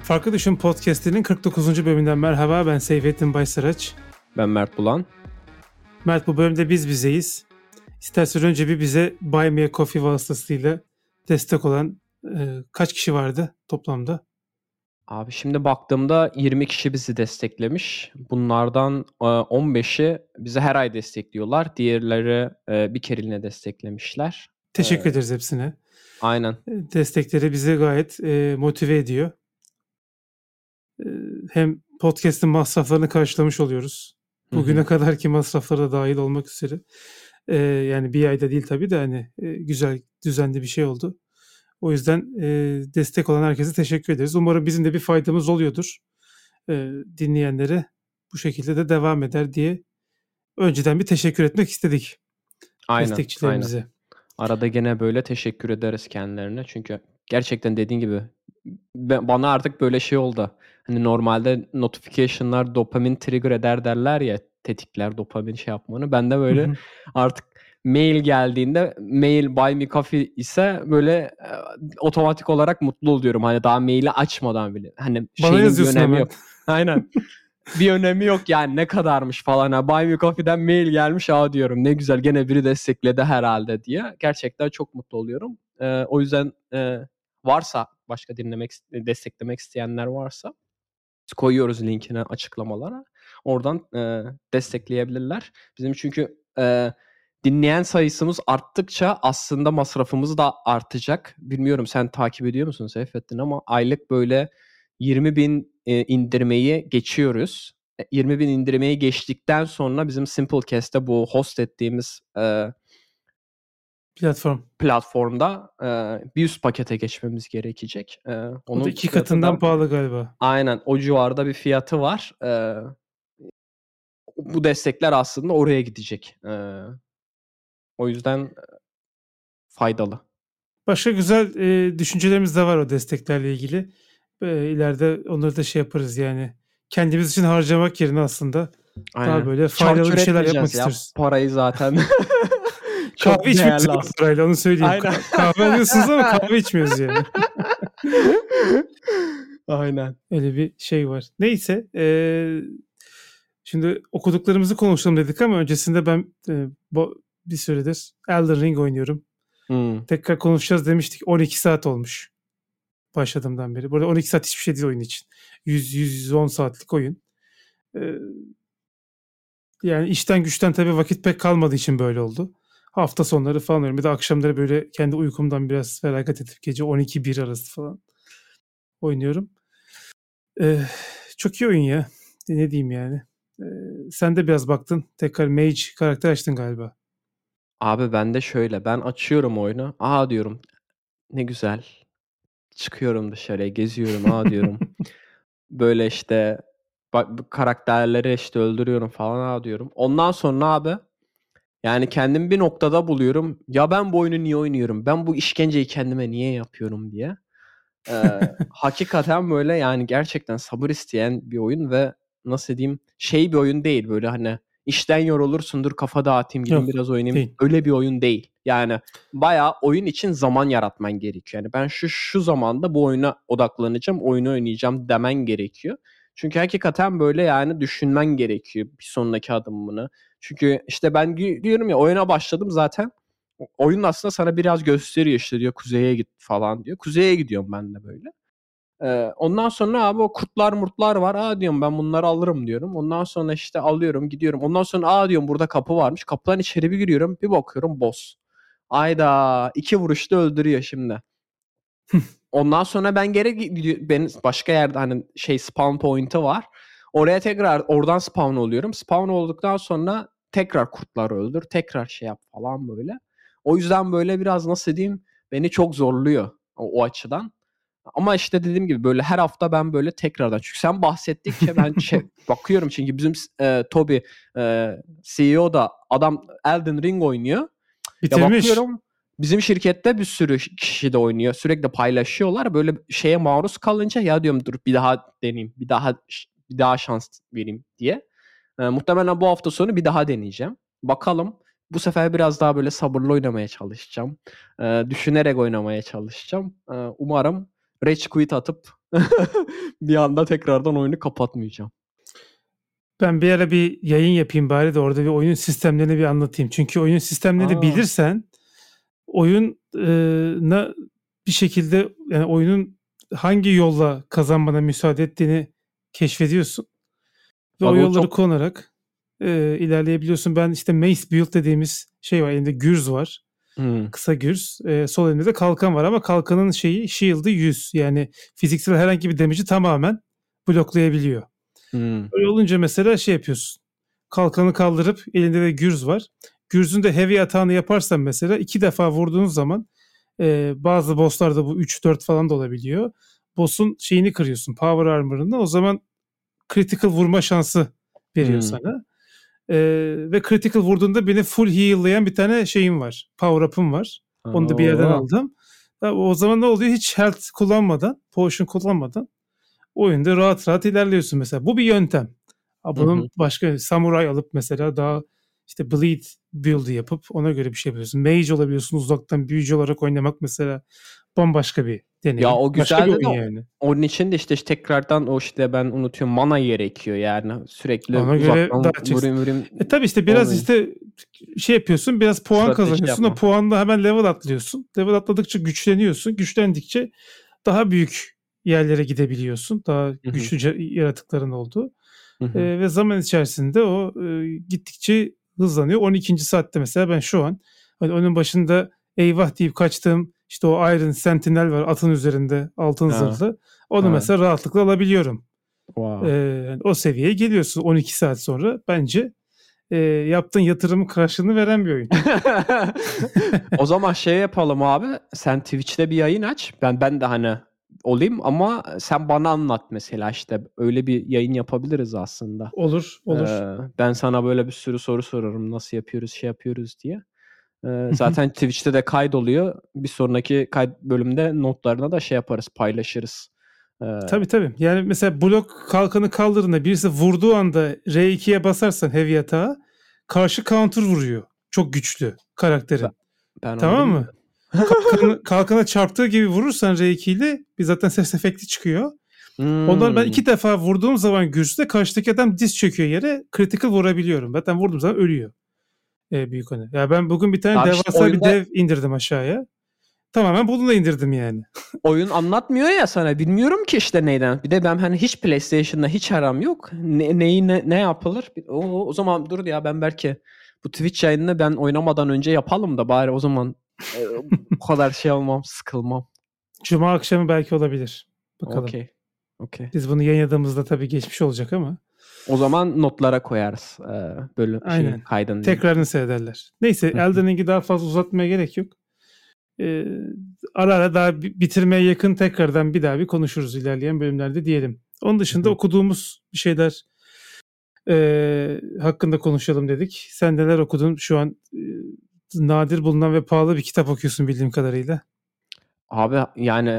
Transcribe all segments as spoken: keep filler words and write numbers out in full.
Farklı Düşün Podcast'inin kırk dokuzuncu bölümünden merhaba. Ben Seyfettin Baysaraç. Ben Mert Bulan. Mert, bu bölümde biz bizeyiz. İstersen önce bir bize Buy Me a Coffee vasıtasıyla destek olan e, kaç kişi vardı toplamda? Abi şimdi baktığımda yirmi kişi bizi desteklemiş. Bunlardan on beşi bizi her ay destekliyorlar. Diğerleri bir kereliğine desteklemişler. Teşekkür Ee, ederiz hepsine. Aynen. Destekleri bizi gayet e, motive ediyor. E, hem podcast'ın masraflarını karşılamış oluyoruz. Bugüne kadarki masraflara da dahil olmak üzere. E, yani bir ayda değil tabii de hani e, güzel, düzenli bir şey oldu. O yüzden e, destek olan herkese teşekkür ederiz. Umarım bizim de bir faydamız oluyordur. E, dinleyenlere bu şekilde de devam eder diye önceden bir teşekkür etmek istedik. Aynen, destekçilerimize. Aynen. Arada gene böyle teşekkür ederiz kendilerine. Çünkü gerçekten dediğin gibi bana artık böyle şey oldu. Hani normalde notification'lar dopamin trigger eder derler ya, tetikler dopamin şey yapmanı. Ben de böyle artık mail geldiğinde, mail Buy Me Coffee ise böyle e, otomatik olarak mutlu oluyorum. Hani daha maili açmadan bile. Hani Bana şeyin bir önemi hemen. yok. Aynen. Bir önemi yok yani, ne kadarmış falan. Ha, Buy Me Coffee'den mail gelmiş, aa diyorum ne güzel, gene biri destekledi herhalde diye. Gerçekten çok mutlu oluyorum. Ee, o yüzden e, varsa başka dinlemek, desteklemek isteyenler varsa koyuyoruz linkini açıklamalara. Oradan e, destekleyebilirler. Bizim çünkü e, dinleyen sayısımız arttıkça aslında masrafımız da artacak. Bilmiyorum, sen takip ediyor musun Seyfettin, ama aylık böyle yirmi bin e, indirmeyi geçiyoruz. yirmi bin indirmeyi geçtikten sonra bizim Simplecast'te bu host ettiğimiz e, platform platformda e, bir üst pakete geçmemiz gerekecek. E, onun o da iki katından da pahalı galiba. Aynen, o civarda bir fiyatı var. E, bu destekler aslında oraya gidecek. E, o yüzden faydalı. Başka güzel e, düşüncelerimiz de var o desteklerle ilgili. E, ileride onları da şey yaparız yani. Kendimiz için harcamak yerine aslında Aynen. daha böyle faydalı bir şeyler yapmak ya, istiyoruz. parayı zaten. Kahve içmiyoruz parayla, onu söyleyeyim. Aynen. Kahve alıyorsunuz ama kahve içmiyoruz yani. Aynen. Öyle bir şey var. Neyse. E, şimdi okuduklarımızı konuşalım dedik ama öncesinde ben e, bu, bir süredir Elden Ring oynuyorum. Hmm. Tekrar konuşacağız demiştik. on iki saat olmuş başladığımdan beri. Bu arada on iki saat hiçbir şey değil oyun için. yüz yüz on saatlik oyun. Ee, yani işten güçten tabii vakit pek kalmadığı için böyle oldu. Hafta sonları falan oynuyorum. Bir de akşamları böyle kendi uykumdan biraz feragat edip gece on iki bir arası falan oynuyorum. Ee, çok iyi oyun ya. Ne diyeyim yani. Ee, sen de biraz baktın. Tekrar Mage karakter açtın galiba. Abi ben de şöyle. Ben açıyorum oyunu. Aa diyorum, ne güzel. Çıkıyorum dışarıya, geziyorum. Aa diyorum. Böyle işte bak, karakterleri işte öldürüyorum falan, aa diyorum. Ondan sonra abi, yani kendimi bir noktada buluyorum. Ya ben bu oyunu niye oynuyorum? Ben bu işkenceyi kendime niye yapıyorum diye. Ee, hakikaten böyle yani, gerçekten sabır isteyen bir oyun ve nasıl diyeyim, şey bir oyun değil böyle, hani işten yorulursun, dur kafa dağıtayım gideyim Yok, biraz oynayayım. değil. Öyle bir oyun değil. Yani bayağı oyun için zaman yaratman gerekiyor. Yani ben şu şu zamanda bu oyuna odaklanacağım, oyunu oynayacağım demen gerekiyor. Çünkü hakikaten böyle yani düşünmen gerekiyor bir sonraki adımını. Çünkü işte ben diyorum ya, oyuna başladım zaten. Oyun aslında sana biraz gösteriyor, işte diyor kuzeye git falan diyor. Kuzeye gidiyorum ben de böyle. Ee, ondan sonra abi o kurtlar murtlar var. Aa diyorum, ben bunları alırım diyorum. Ondan sonra işte alıyorum, gidiyorum. Ondan sonra aa diyorum, burada kapı varmış. Kapıdan içeri bir giriyorum. Bir bakıyorum boss. Ayda iki vuruşta öldürüyor şimdi. Ondan sonra ben geri gidiyorum. Ben başka yerde hani şey spawn point'i var. Oraya tekrar oradan spawn oluyorum. Spawn olduktan sonra tekrar kurtlar öldür. Tekrar şey yap falan böyle. O yüzden böyle biraz nasıl diyeyim, beni çok zorluyor o, o açıdan. Ama işte dediğim gibi böyle her hafta ben böyle tekrardan, çünkü sen bahsettikçe ben şey, bakıyorum çünkü bizim e, Toby e, C E O da adam Elden Ring oynuyor. Bitirmiş. Ya bakıyorum bizim şirkette bir sürü kişi de oynuyor. Sürekli paylaşıyorlar. Böyle şeye maruz kalınca ya diyorum, dur bir daha deneyeyim. Bir daha bir daha şans vereyim diye. E, muhtemelen bu hafta sonu bir daha deneyeceğim. Bakalım. Bu sefer biraz daha böyle sabırlı oynamaya çalışacağım. E, düşünerek oynamaya çalışacağım. E, umarım rage quit atıp bir anda tekrardan oyunu kapatmayacağım. Ben bir ara bir yayın yapayım bari de orada bir oyunun sistemlerini bir anlatayım. Çünkü oyunun sistemlerini Aa. bilirsen oyuna bir şekilde yani oyunun hangi yolla kazanmana müsaade ettiğini keşfediyorsun. Ve Abi o o yolları çok- kullanarak e, ilerleyebiliyorsun. Ben işte mace build dediğimiz şey var. Elinde gürz var. Hmm. Kısa gürz. E, sol elimde de kalkan var ama kalkanın şeyi shield'ı yüz. Yani fiziksel herhangi bir damage'i tamamen bloklayabiliyor. Hmm. Öyle olunca mesela şey yapıyorsun. Kalkanı kaldırıp elinde de gürz var. Gürzün de heavy atağını yaparsan mesela iki defa vurduğun zaman e, bazı bosslarda bu üç dört falan da olabiliyor. Boss'un şeyini kırıyorsun. Power armor'ını. O zaman critical vurma şansı veriyor Hmm. sana. E, ve critical vurduğunda beni full heal'layan bir tane şeyim var. Power up'ım var. Onu da bir yerden Oo. aldım. O zaman ne oluyor? Hiç health kullanmadan, potion kullanmadan oyunda rahat rahat ilerliyorsun mesela. Bu bir yöntem. Ha, bunun Hı hı. başka samuray alıp mesela daha işte bleed build'ı yapıp ona göre bir şey yapıyorsun. Mage olabiliyorsun uzaktan büyücü olarak oynamak mesela bambaşka bir deneyim. Ya o Başka bir güzeldi oyun de yani. onun için de işte, işte tekrardan o işte ben unutuyorum mana gerekiyor yani sürekli Ona göre uzaktan daha çok. vurayım vurayım. E tabi işte biraz olmuyor. işte şey yapıyorsun, biraz puan Strateji kazanıyorsun. O yapma. puanla hemen level atlıyorsun. Level atladıkça güçleniyorsun. Güçlendikçe daha büyük yerlere gidebiliyorsun. Daha Hı hı. güçlü ca- yaratıkların olduğu. Hı hı. E, ve zaman içerisinde o e, gittikçe hızlanıyor. on ikinci saatte mesela ben şu an hani onun başında eyvah deyip kaçtığım işte o Iron Sentinel var atın üzerinde altın Ha. zırhlı. Onu Ha. mesela rahatlıkla alabiliyorum. Wow. E, yani o seviyeye geliyorsun on iki saat sonra bence e, yaptığın yatırımın karşılığını veren bir oyun. O zaman şey yapalım abi. Sen Twitch'te bir yayın aç. Ben ben de hani olayım ama sen bana anlat mesela işte öyle bir yayın yapabiliriz aslında. Olur, olur. Ee, ben sana böyle bir sürü soru sorarım nasıl yapıyoruz şey yapıyoruz diye. Ee, zaten Twitch'te de kaydoluyor. Bir sonraki kayıt bölümde notlarına da şey yaparız, paylaşırız. Ee, Tabii tabii. Yani mesela blok kalkanı kaldırdığında birisi vurduğu anda R ikiye basarsan heavy atağa karşı counter vuruyor. Çok güçlü ben, karakterin. ben onu Tamam mı? bilmiyorum. Kalkanı, kalkana çarptığı gibi vurursan R iki ile bir zaten ses efekti çıkıyor. Ondan ben Hmm. iki defa vurduğum zaman güçte karşıdaki adam diz çöküyor yere. Critical vurabiliyorum. Zaten vurduğum zaman ölüyor. Ee, büyük hani. Ya ben bugün bir tane Abi işte devasa bir oyunda dev indirdim aşağıya. Tamamen bununla indirdim yani. oyun anlatmıyor ya sana. Bilmiyorum ki işte neyden. Bir de ben hani hiç PlayStation'da hiç aram yok. Ne, neyi ne, ne yapılır? O, o zaman dur ya ben belki bu Twitch yayınını ben oynamadan önce yapalım da bari o zaman e, bu kadar şey olmam, sıkılmam. Cuma akşamı belki olabilir. Bakalım. Okey. Okey. Biz bunu yayınladığımızda tabii geçmiş olacak ama. O zaman notlara koyarız e, bölüm şeyin Aynen. kaydın Tekrarını seyrederler. Neyse Elden Ring'i daha fazla uzatmaya gerek yok. Ee, ara ara daha bitirmeye yakın tekrardan bir daha bir konuşuruz ilerleyen bölümlerde diyelim. Onun dışında okuduğumuz bir şeyler e, hakkında konuşalım dedik. Sen neler okudun? Şu an e, nadir bulunan ve pahalı bir kitap okuyorsun bildiğim kadarıyla. Abi yani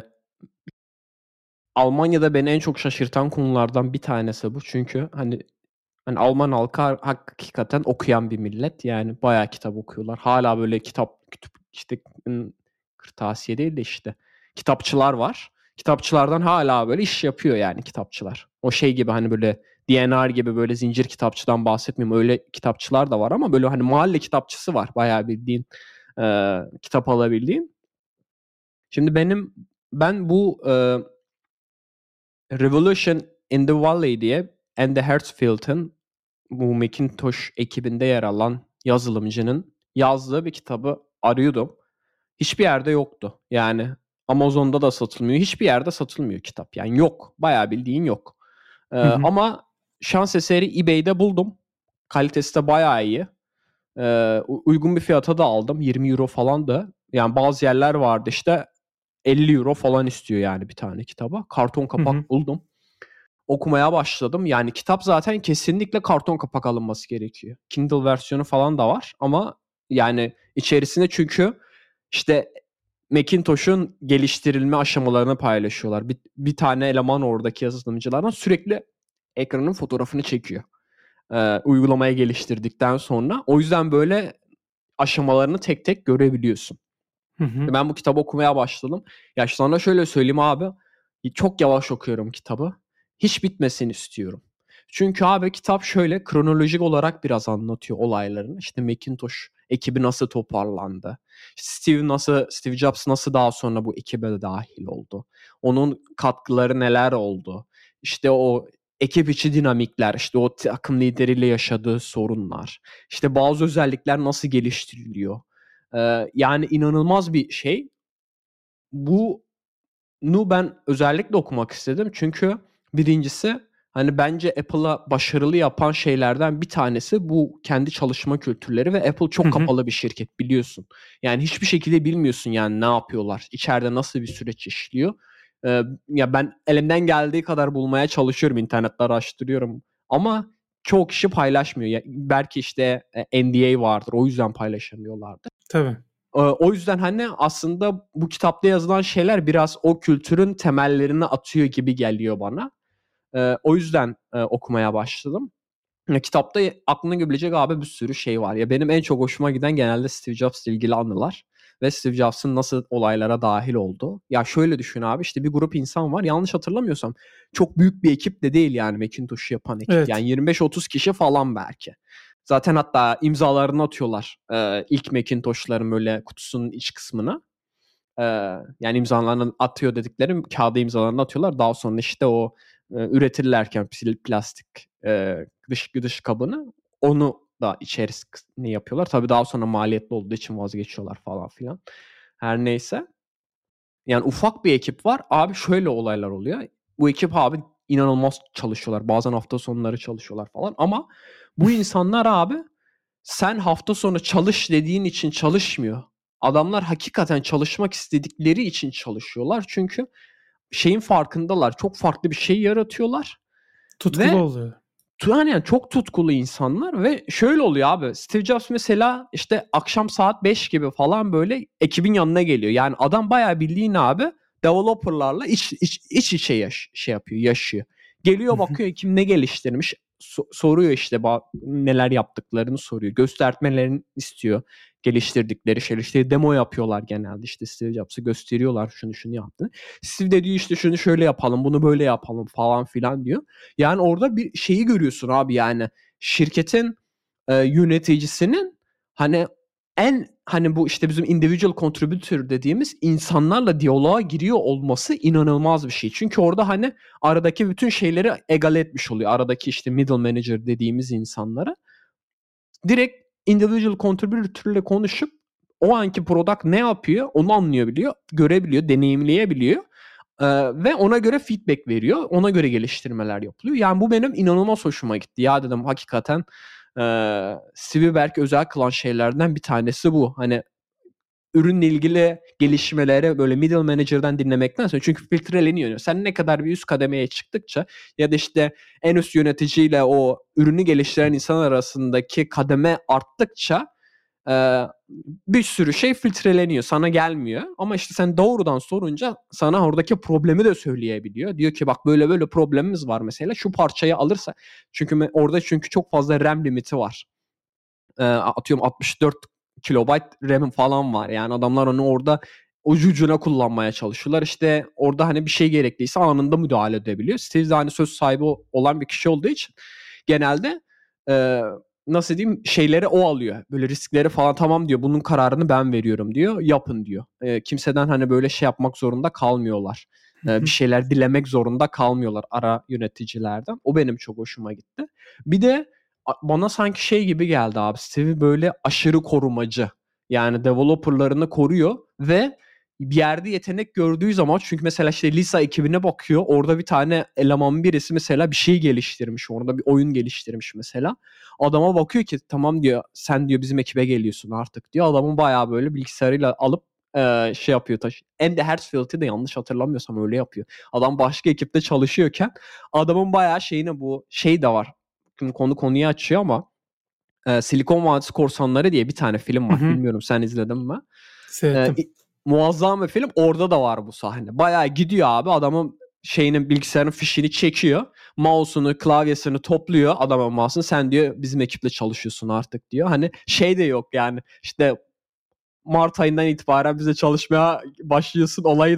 Almanya'da beni en çok şaşırtan konulardan bir tanesi bu. Çünkü hani hani Alman halkı hakikaten okuyan bir millet. Yani bayağı kitap okuyorlar. Hala böyle kitap kütüp işte kırtasiye değil de işte kitapçılar var. Kitapçılardan hala böyle iş yapıyor yani kitapçılar. O şey gibi hani böyle D and R gibi böyle zincir kitapçıdan bahsetmiyorum. Öyle kitapçılar da var ama böyle hani mahalle kitapçısı var. Bayağı bildiğin e, kitap alabildiğin. Şimdi benim ben bu e, Revolution in the Valley diye Andy Hertzfeld'in bu Macintosh ekibinde yer alan yazılımcının yazdığı bir kitabı arıyordum. Hiçbir yerde yoktu. Yani Amazon'da da satılmıyor. Hiçbir yerde satılmıyor kitap. Yani yok. Bayağı bildiğin yok. Ee, Hı hı. ama şans eseri eBay'de buldum. Kalitesi de bayağı iyi. Ee, uygun bir fiyata da aldım. yirmi euro falan da. Yani bazı yerler vardı işte elli euro falan istiyor yani bir tane kitaba. Karton kapak Hı hı. buldum. Okumaya başladım. Yani kitap zaten kesinlikle karton kapak alınması gerekiyor. Kindle versiyonu falan da var ama yani içerisinde çünkü işte Macintosh'un geliştirilme aşamalarını paylaşıyorlar. Bir, bir tane eleman oradaki yazılımcılardan sürekli ekranın fotoğrafını çekiyor. Ee, uygulamaya geliştirdikten sonra. O yüzden böyle aşamalarını tek tek görebiliyorsun. Hı hı. Ben bu kitabı okumaya başladım. Ya sana şöyle söyleyeyim abi. Çok yavaş okuyorum kitabı. Hiç bitmesini istiyorum. Çünkü abi kitap şöyle kronolojik olarak biraz anlatıyor olaylarını. İşte Macintosh ekibi nasıl toparlandı. Steve nasıl, Steve Jobs nasıl daha sonra bu ekibe dahil oldu. Onun katkıları neler oldu. İşte o ekip içi dinamikler, işte o takım lideriyle yaşadığı sorunlar. İşte bazı özellikler nasıl geliştiriliyor. Ee, yani inanılmaz bir şey. Bu Nu ben özellikle okumak istedim. Çünkü birincisi hani bence Apple'a başarılı yapan şeylerden bir tanesi bu kendi çalışma kültürleri ve Apple çok kapalı bir şirket biliyorsun. Yani hiçbir şekilde bilmiyorsun yani ne yapıyorlar. İçeride nasıl bir süreç işliyor. Ee, ya ben elimden geldiği kadar bulmaya çalışıyorum. İnternette araştırıyorum. Ama çoğu kişi paylaşmıyor. Ya, belki işte N D A vardır. O yüzden paylaşamıyorlardır. Tabii. O yüzden hani aslında bu kitapta yazılan şeyler biraz o kültürün temellerini atıyor gibi geliyor bana. O yüzden okumaya başladım. Kitapta aklına gelebilecek abi bir sürü şey var. Ya benim en çok hoşuma giden genelde Steve Jobs ile ilgili anılar ve Steve Jobs'ın nasıl olaylara dahil olduğu. Ya şöyle düşün abi, işte bir grup insan var. Yanlış hatırlamıyorsam çok büyük bir ekip de değil yani Macintosh'u yapan ekip. Evet. Yani yirmi beş otuz kişi falan belki. Zaten hatta imzalarını atıyorlar e, ilk Macintosh'ların böyle kutusunun iç kısmına. E, yani imzalarını atıyor dediklerim kağıda imzalarını atıyorlar. Daha sonra işte o e, üretirlerken plastik e, dış dış kabını onu da içerisine yapıyorlar. Tabii daha sonra maliyetli olduğu için vazgeçiyorlar falan filan. Her neyse. Yani ufak bir ekip var. Abi şöyle olaylar oluyor. Bu ekip abi inanılmaz çalışıyorlar. Bazen hafta sonları çalışıyorlar falan. Ama bu insanlar abi sen hafta sonu çalış dediğin için çalışmıyor. Adamlar hakikaten çalışmak istedikleri için çalışıyorlar. Çünkü şeyin farkındalar. Çok farklı bir şey yaratıyorlar. Tutkulu ve oluyor. Yani çok tutkulu insanlar ve şöyle oluyor abi. Steve Jobs mesela işte akşam saat beş gibi falan böyle ekibin yanına geliyor. Yani adam bayağı bildiğin abi developerlarla iç, iç, iç içe yaş, şey yapıyor, yaşıyor. Geliyor bakıyor kim ne geliştirmiş, so- soruyor işte ba- neler yaptıklarını soruyor. Göstermelerini istiyor. Geliştirdikleri şeyler işte demo yapıyorlar genelde, işte Steve Jobs'ı gösteriyorlar şunu şunu yaptı. Steve de diyor işte şunu şöyle yapalım, bunu böyle yapalım falan filan diyor. Yani orada bir şeyi görüyorsun abi, yani şirketin e, yöneticisinin hani en hani bu işte bizim individual contributor dediğimiz insanlarla diyaloğa giriyor olması inanılmaz bir şey. Çünkü orada hani aradaki bütün şeyleri egale etmiş oluyor. Aradaki işte middle manager dediğimiz insanlara direkt individual contributor ile konuşup o anki product ne yapıyor onu anlayabiliyor, görebiliyor, deneyimleyebiliyor. Ee, ve ona göre feedback veriyor. Ona göre geliştirmeler yapılıyor. Yani bu benim inanılmaz hoşuma gitti. Ya dedim hakikaten e, Spielberg özel kılan şeylerden bir tanesi bu. Hani ürünle ilgili gelişmeleri böyle middle manager'dan dinlemekten sonra, çünkü filtreleniyor. Sen ne kadar bir üst kademeye çıktıkça ya da işte en üst yöneticiyle o ürünü geliştiren insan arasındaki kademe arttıkça e, bir sürü şey filtreleniyor. Sana gelmiyor. Ama işte sen doğrudan sorunca sana oradaki problemi de söyleyebiliyor. Diyor ki bak böyle böyle problemimiz var mesela. Şu parçayı alırsa. Çünkü orada çünkü çok fazla RAM limiti var. E, atıyorum altmış dört kilobayt RAM falan var. Yani adamlar onu orada ucucuna kullanmaya çalışıyorlar. İşte orada hani bir şey gerekliyse anında müdahale edebiliyor. Steve de hani söz sahibi olan bir kişi olduğu için genelde e, nasıl diyeyim şeyleri o alıyor. Böyle riskleri falan tamam diyor. Bunun kararını ben veriyorum diyor. Yapın diyor. E, kimseden hani böyle şey yapmak zorunda kalmıyorlar. E, bir şeyler dilemek zorunda kalmıyorlar ara yöneticilerden. O benim çok hoşuma gitti. Bir de bana sanki şey gibi geldi abi. Steve böyle aşırı korumacı. Yani developerlarını koruyor ve bir yerde yetenek gördüğü zaman, çünkü mesela işte Lisa ekibine bakıyor. Orada bir tane eleman birisi mesela bir şey geliştirmiş. Orada bir oyun geliştirmiş mesela. Adama bakıyor ki tamam diyor, sen diyor bizim ekibe geliyorsun artık diyor. Adamın bayağı böyle bilgisayarıyla alıp e, şey yapıyor. Taş Andy Hertzfeld'i de yanlış hatırlamıyorsam öyle yapıyor. Adam başka ekipte çalışıyorken adamın bayağı şeyine bu şey de var. Şimdi konu konuyu açıyor ama e, Silikon Vadisi Korsanları diye bir tane film var. Bilmiyorum sen izledin mi? E, Seyrettim. muazzam bir film. Orada da var bu sahne. Bayağı gidiyor abi. Adamın şeyinin bilgisayarın fişini çekiyor. Mouse'unu, klavyesini topluyor. Adamın mouse'unu, sen diyor bizim ekiple çalışıyorsun artık diyor. Hani şey de yok yani. İşte Mart ayından itibaren bize çalışmaya başlıyorsun olayı da yok.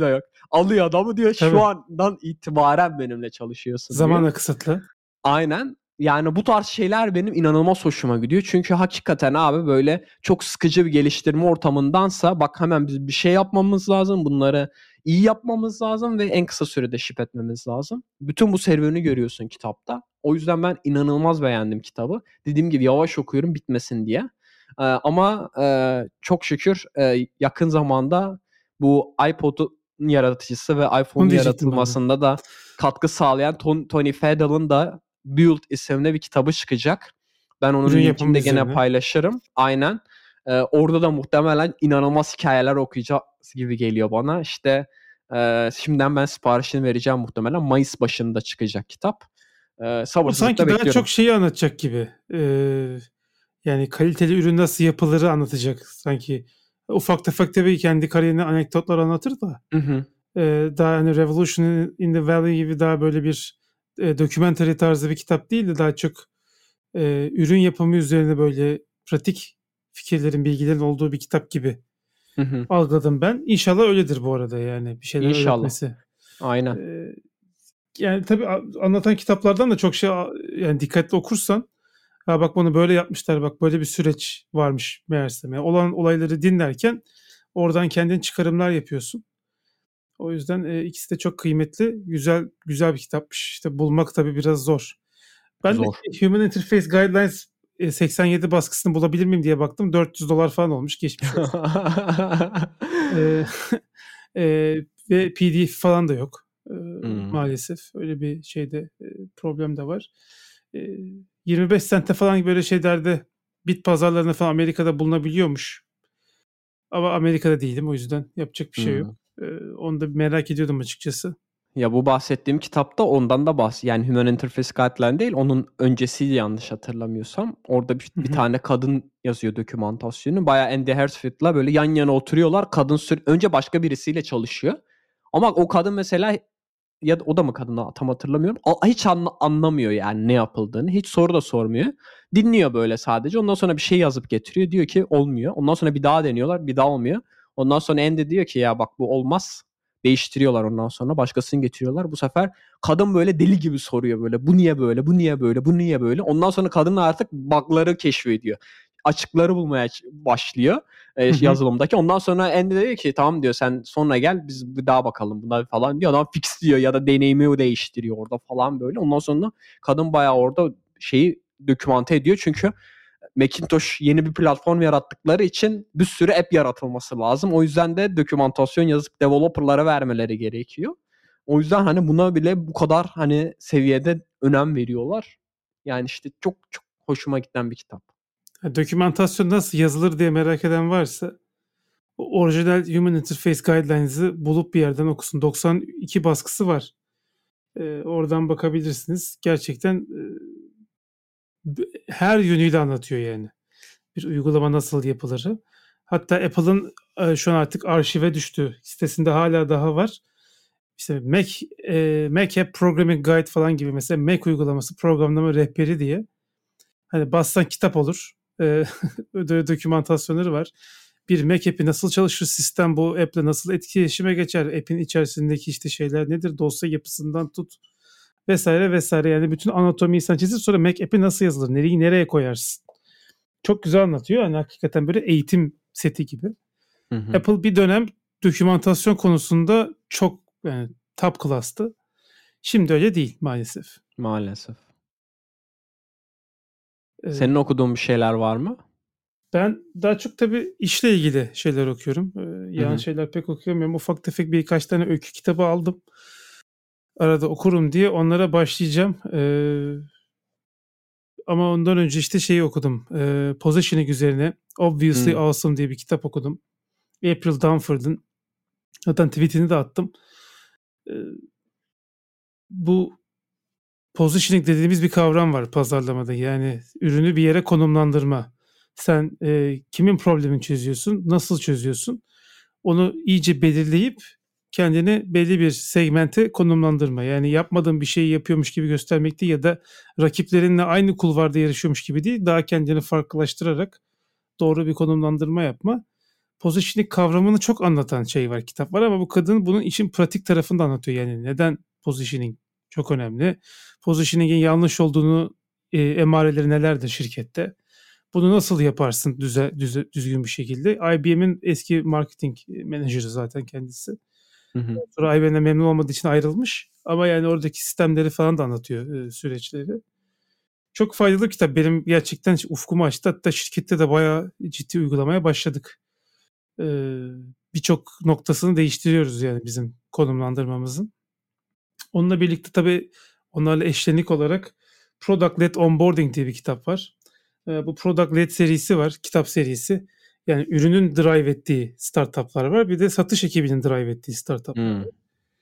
Alıyor adamı diyor Tabii. şu andan itibaren benimle çalışıyorsun Zamanla diyor. kısıtlı. Aynen. Yani bu tarz şeyler benim inanılmaz hoşuma gidiyor. Çünkü hakikaten abi böyle çok sıkıcı bir geliştirme ortamındansa bak hemen biz bir şey yapmamız lazım. Bunları iyi yapmamız lazım ve en kısa sürede ship etmemiz lazım. Bütün bu serüveni görüyorsun kitapta. O yüzden ben inanılmaz beğendim kitabı. Dediğim gibi yavaş okuyorum bitmesin diye. Ee, ama e, çok şükür e, yakın zamanda bu iPod'un yaratıcısı ve Onu iPhone'un diyecektim ben de. yaratılmasında da katkı sağlayan Ton- Tony Fadell'ın da Build isimli bir kitabı çıkacak. Ben onun Ürün linkini yapımı de gene üzerine. paylaşırım. Aynen. Ee, orada da muhtemelen inanılmaz hikayeler okuyacağız gibi geliyor bana. İşte e, şimdiden ben siparişini vereceğim muhtemelen. Mayıs başında çıkacak kitap. Ee, O sabırsızlıkla sanki daha bekliyorum. çok şeyi anlatacak gibi. Ee, yani kaliteli ürün nasıl yapılırı anlatacak sanki. Ufak tefek tabii kendi kariyerine anekdotlar anlatır da. Hı hı. Ee, daha hani Revolution in the Valley gibi daha böyle bir e, documentary tarzı bir kitap değil de daha çok e, ürün yapımı üzerine böyle pratik fikirlerin, bilgilerin olduğu bir kitap gibi Hı hı. algıladım ben. İnşallah öyledir bu arada yani bir şeyler İnşallah. öğretmesi. Aynen. Ee, yani tabii a- anlatan kitaplardan da çok şey a- yani dikkatli okursan ha bak bunu böyle yapmışlar bak böyle bir süreç varmış meğersem. Yani olan olayları dinlerken oradan kendin çıkarımlar yapıyorsun. O yüzden e, ikisi de çok kıymetli. Güzel güzel bir kitapmış. İşte bulmak tabii biraz zor. Ben de Zor. Human Interface Guidelines e, seksen yedi baskısını bulabilir miyim diye baktım. dört yüz dolar falan olmuş. Geçmiş olsun. e, e, ve P D F falan da yok. E, Hmm. maalesef. Öyle bir şeyde e, problem de var. E, yirmi beş sente falan böyle şeylerde bit pazarlarında falan Amerika'da bulunabiliyormuş. Ama Amerika'da değilim o yüzden yapacak bir şey yok. Hmm. E, onu da merak ediyordum açıkçası. Ya bu bahsettiğim kitapta ondan da bahs yani Human Interface Guideline değil, onun öncesiydi yanlış hatırlamıyorsam. Orada bir, Hı bir hı. tane kadın yazıyor dokümantasyonu. Bayağı Andy Hershfield'la böyle yan yana oturuyorlar. Kadın sür önce başka birisiyle çalışıyor. Ama o kadın mesela ya da o da mı kadın tam hatırlamıyorum. A- Hiç anla- anlamıyor yani ne yapıldığını. Hiç soru da sormuyor. Dinliyor böyle sadece. Ondan sonra bir şey yazıp getiriyor. Diyor ki olmuyor. Ondan sonra bir daha deniyorlar. Bir daha olmuyor. Ondan sonra Andy diyor ki ya bak bu olmaz. Değiştiriyorlar ondan sonra. Başkasını getiriyorlar. Bu sefer kadın böyle deli gibi soruyor böyle. Bu niye böyle? Bu niye böyle? Bu niye böyle? Ondan sonra kadın artık bug'ları keşfediyor. Açıkları bulmaya başlıyor e, Hı hı. yazılımdaki. Ondan sonra Andy diyor ki tamam diyor sen sonra gel biz bir daha bakalım buna falan diyor. Adam fix diyor ya da deneyimi değiştiriyor orada falan böyle. Ondan sonra kadın bayağı orada şeyi dokümante ediyor. Çünkü Macintosh yeni bir platform yarattıkları için bir sürü app yaratılması lazım. O yüzden de dokümantasyon yazıp developerlara vermeleri gerekiyor. O yüzden hani buna bile bu kadar hani seviyede önem veriyorlar. Yani işte çok çok hoşuma giden bir kitap. Ha, dokümantasyon nasıl yazılır diye merak eden varsa o orijinal Human Interface Guidelines'ı bulup bir yerden okusun. doksan iki baskısı var. Ee, oradan bakabilirsiniz. Gerçekten e, her yönüyle anlatıyor yani. Bir uygulama nasıl yapılır. Hatta Apple'ın e, şu an artık arşive düştü. Sitesinde hala daha var. İşte Mac, e, Mac App Programming Guide falan gibi mesela Mac uygulaması programlama rehberi diye. Hani bassan kitap olur. E, dokümantasyonları var. Bir Mac app'i nasıl çalışır, sistem bu app'le nasıl etkileşime geçer, app'in içerisindeki işte şeyler nedir, dosya yapısından tut vesaire vesaire. Yani bütün anatomiyi sen çizip sonra Mac app'i nasıl yazılır, nereyi nereye koyarsın. Çok güzel anlatıyor. Yani hakikaten böyle eğitim seti gibi. Hı hı. Apple bir dönem dokümantasyon konusunda çok yani top class'tı. Şimdi öyle değil maalesef. Maalesef. Ee, Senin okuduğun bir şeyler var mı? Ben daha çok tabii işle ilgili şeyler okuyorum. Ee, Hı yan hı. şeyler pek okuyamıyorum. Ufak tefek birkaç tane öykü kitabı aldım. Arada okurum diye onlara başlayacağım. Ee, ama ondan önce işte şeyi okudum. Ee, Positioning üzerine Obviously Hı. Awesome diye bir kitap okudum. April Dunford'un. Zaten tweetini de attım. Ee, bu positioning dediğimiz bir kavram var pazarlamada. Yani ürünü bir yere konumlandırma. Sen e, kimin problemini çözüyorsun, nasıl çözüyorsun? Onu iyice belirleyip kendini belli bir segmente konumlandırma. Yani yapmadığın bir şeyi yapıyormuş gibi göstermek değil ya da rakiplerinle aynı kulvarda yarışıyormuş gibi değil. Daha kendini farklılaştırarak doğru bir konumlandırma yapma. positioning kavramını çok anlatan şey var, kitap var ama bu kadın bunun işin pratik tarafını da anlatıyor. Yani neden positioning çok önemli? Positioning'in yanlış olduğunu e, emareleri nelerdir şirkette? Bunu nasıl yaparsın düze, düze, düzgün bir şekilde? I B M'in eski marketing menajeri zaten kendisi. Hı hı. Sonra I B M'den memnun olmadığı için ayrılmış. Ama yani oradaki sistemleri falan da anlatıyor, e, süreçleri. Çok faydalı bir kitap. Benim gerçekten ufkumu açtı. Hatta şirkette de bayağı ciddi uygulamaya başladık. Ee, Birçok noktasını değiştiriyoruz yani bizim konumlandırmamızın. Onunla birlikte tabii onlarla eşlenik olarak Product Led Onboarding diye bir kitap var. Ee, bu Product Led serisi var, kitap serisi. Yani ürünün drive ettiği startuplar var. Bir de satış ekibinin drive ettiği startuplar var. Hmm.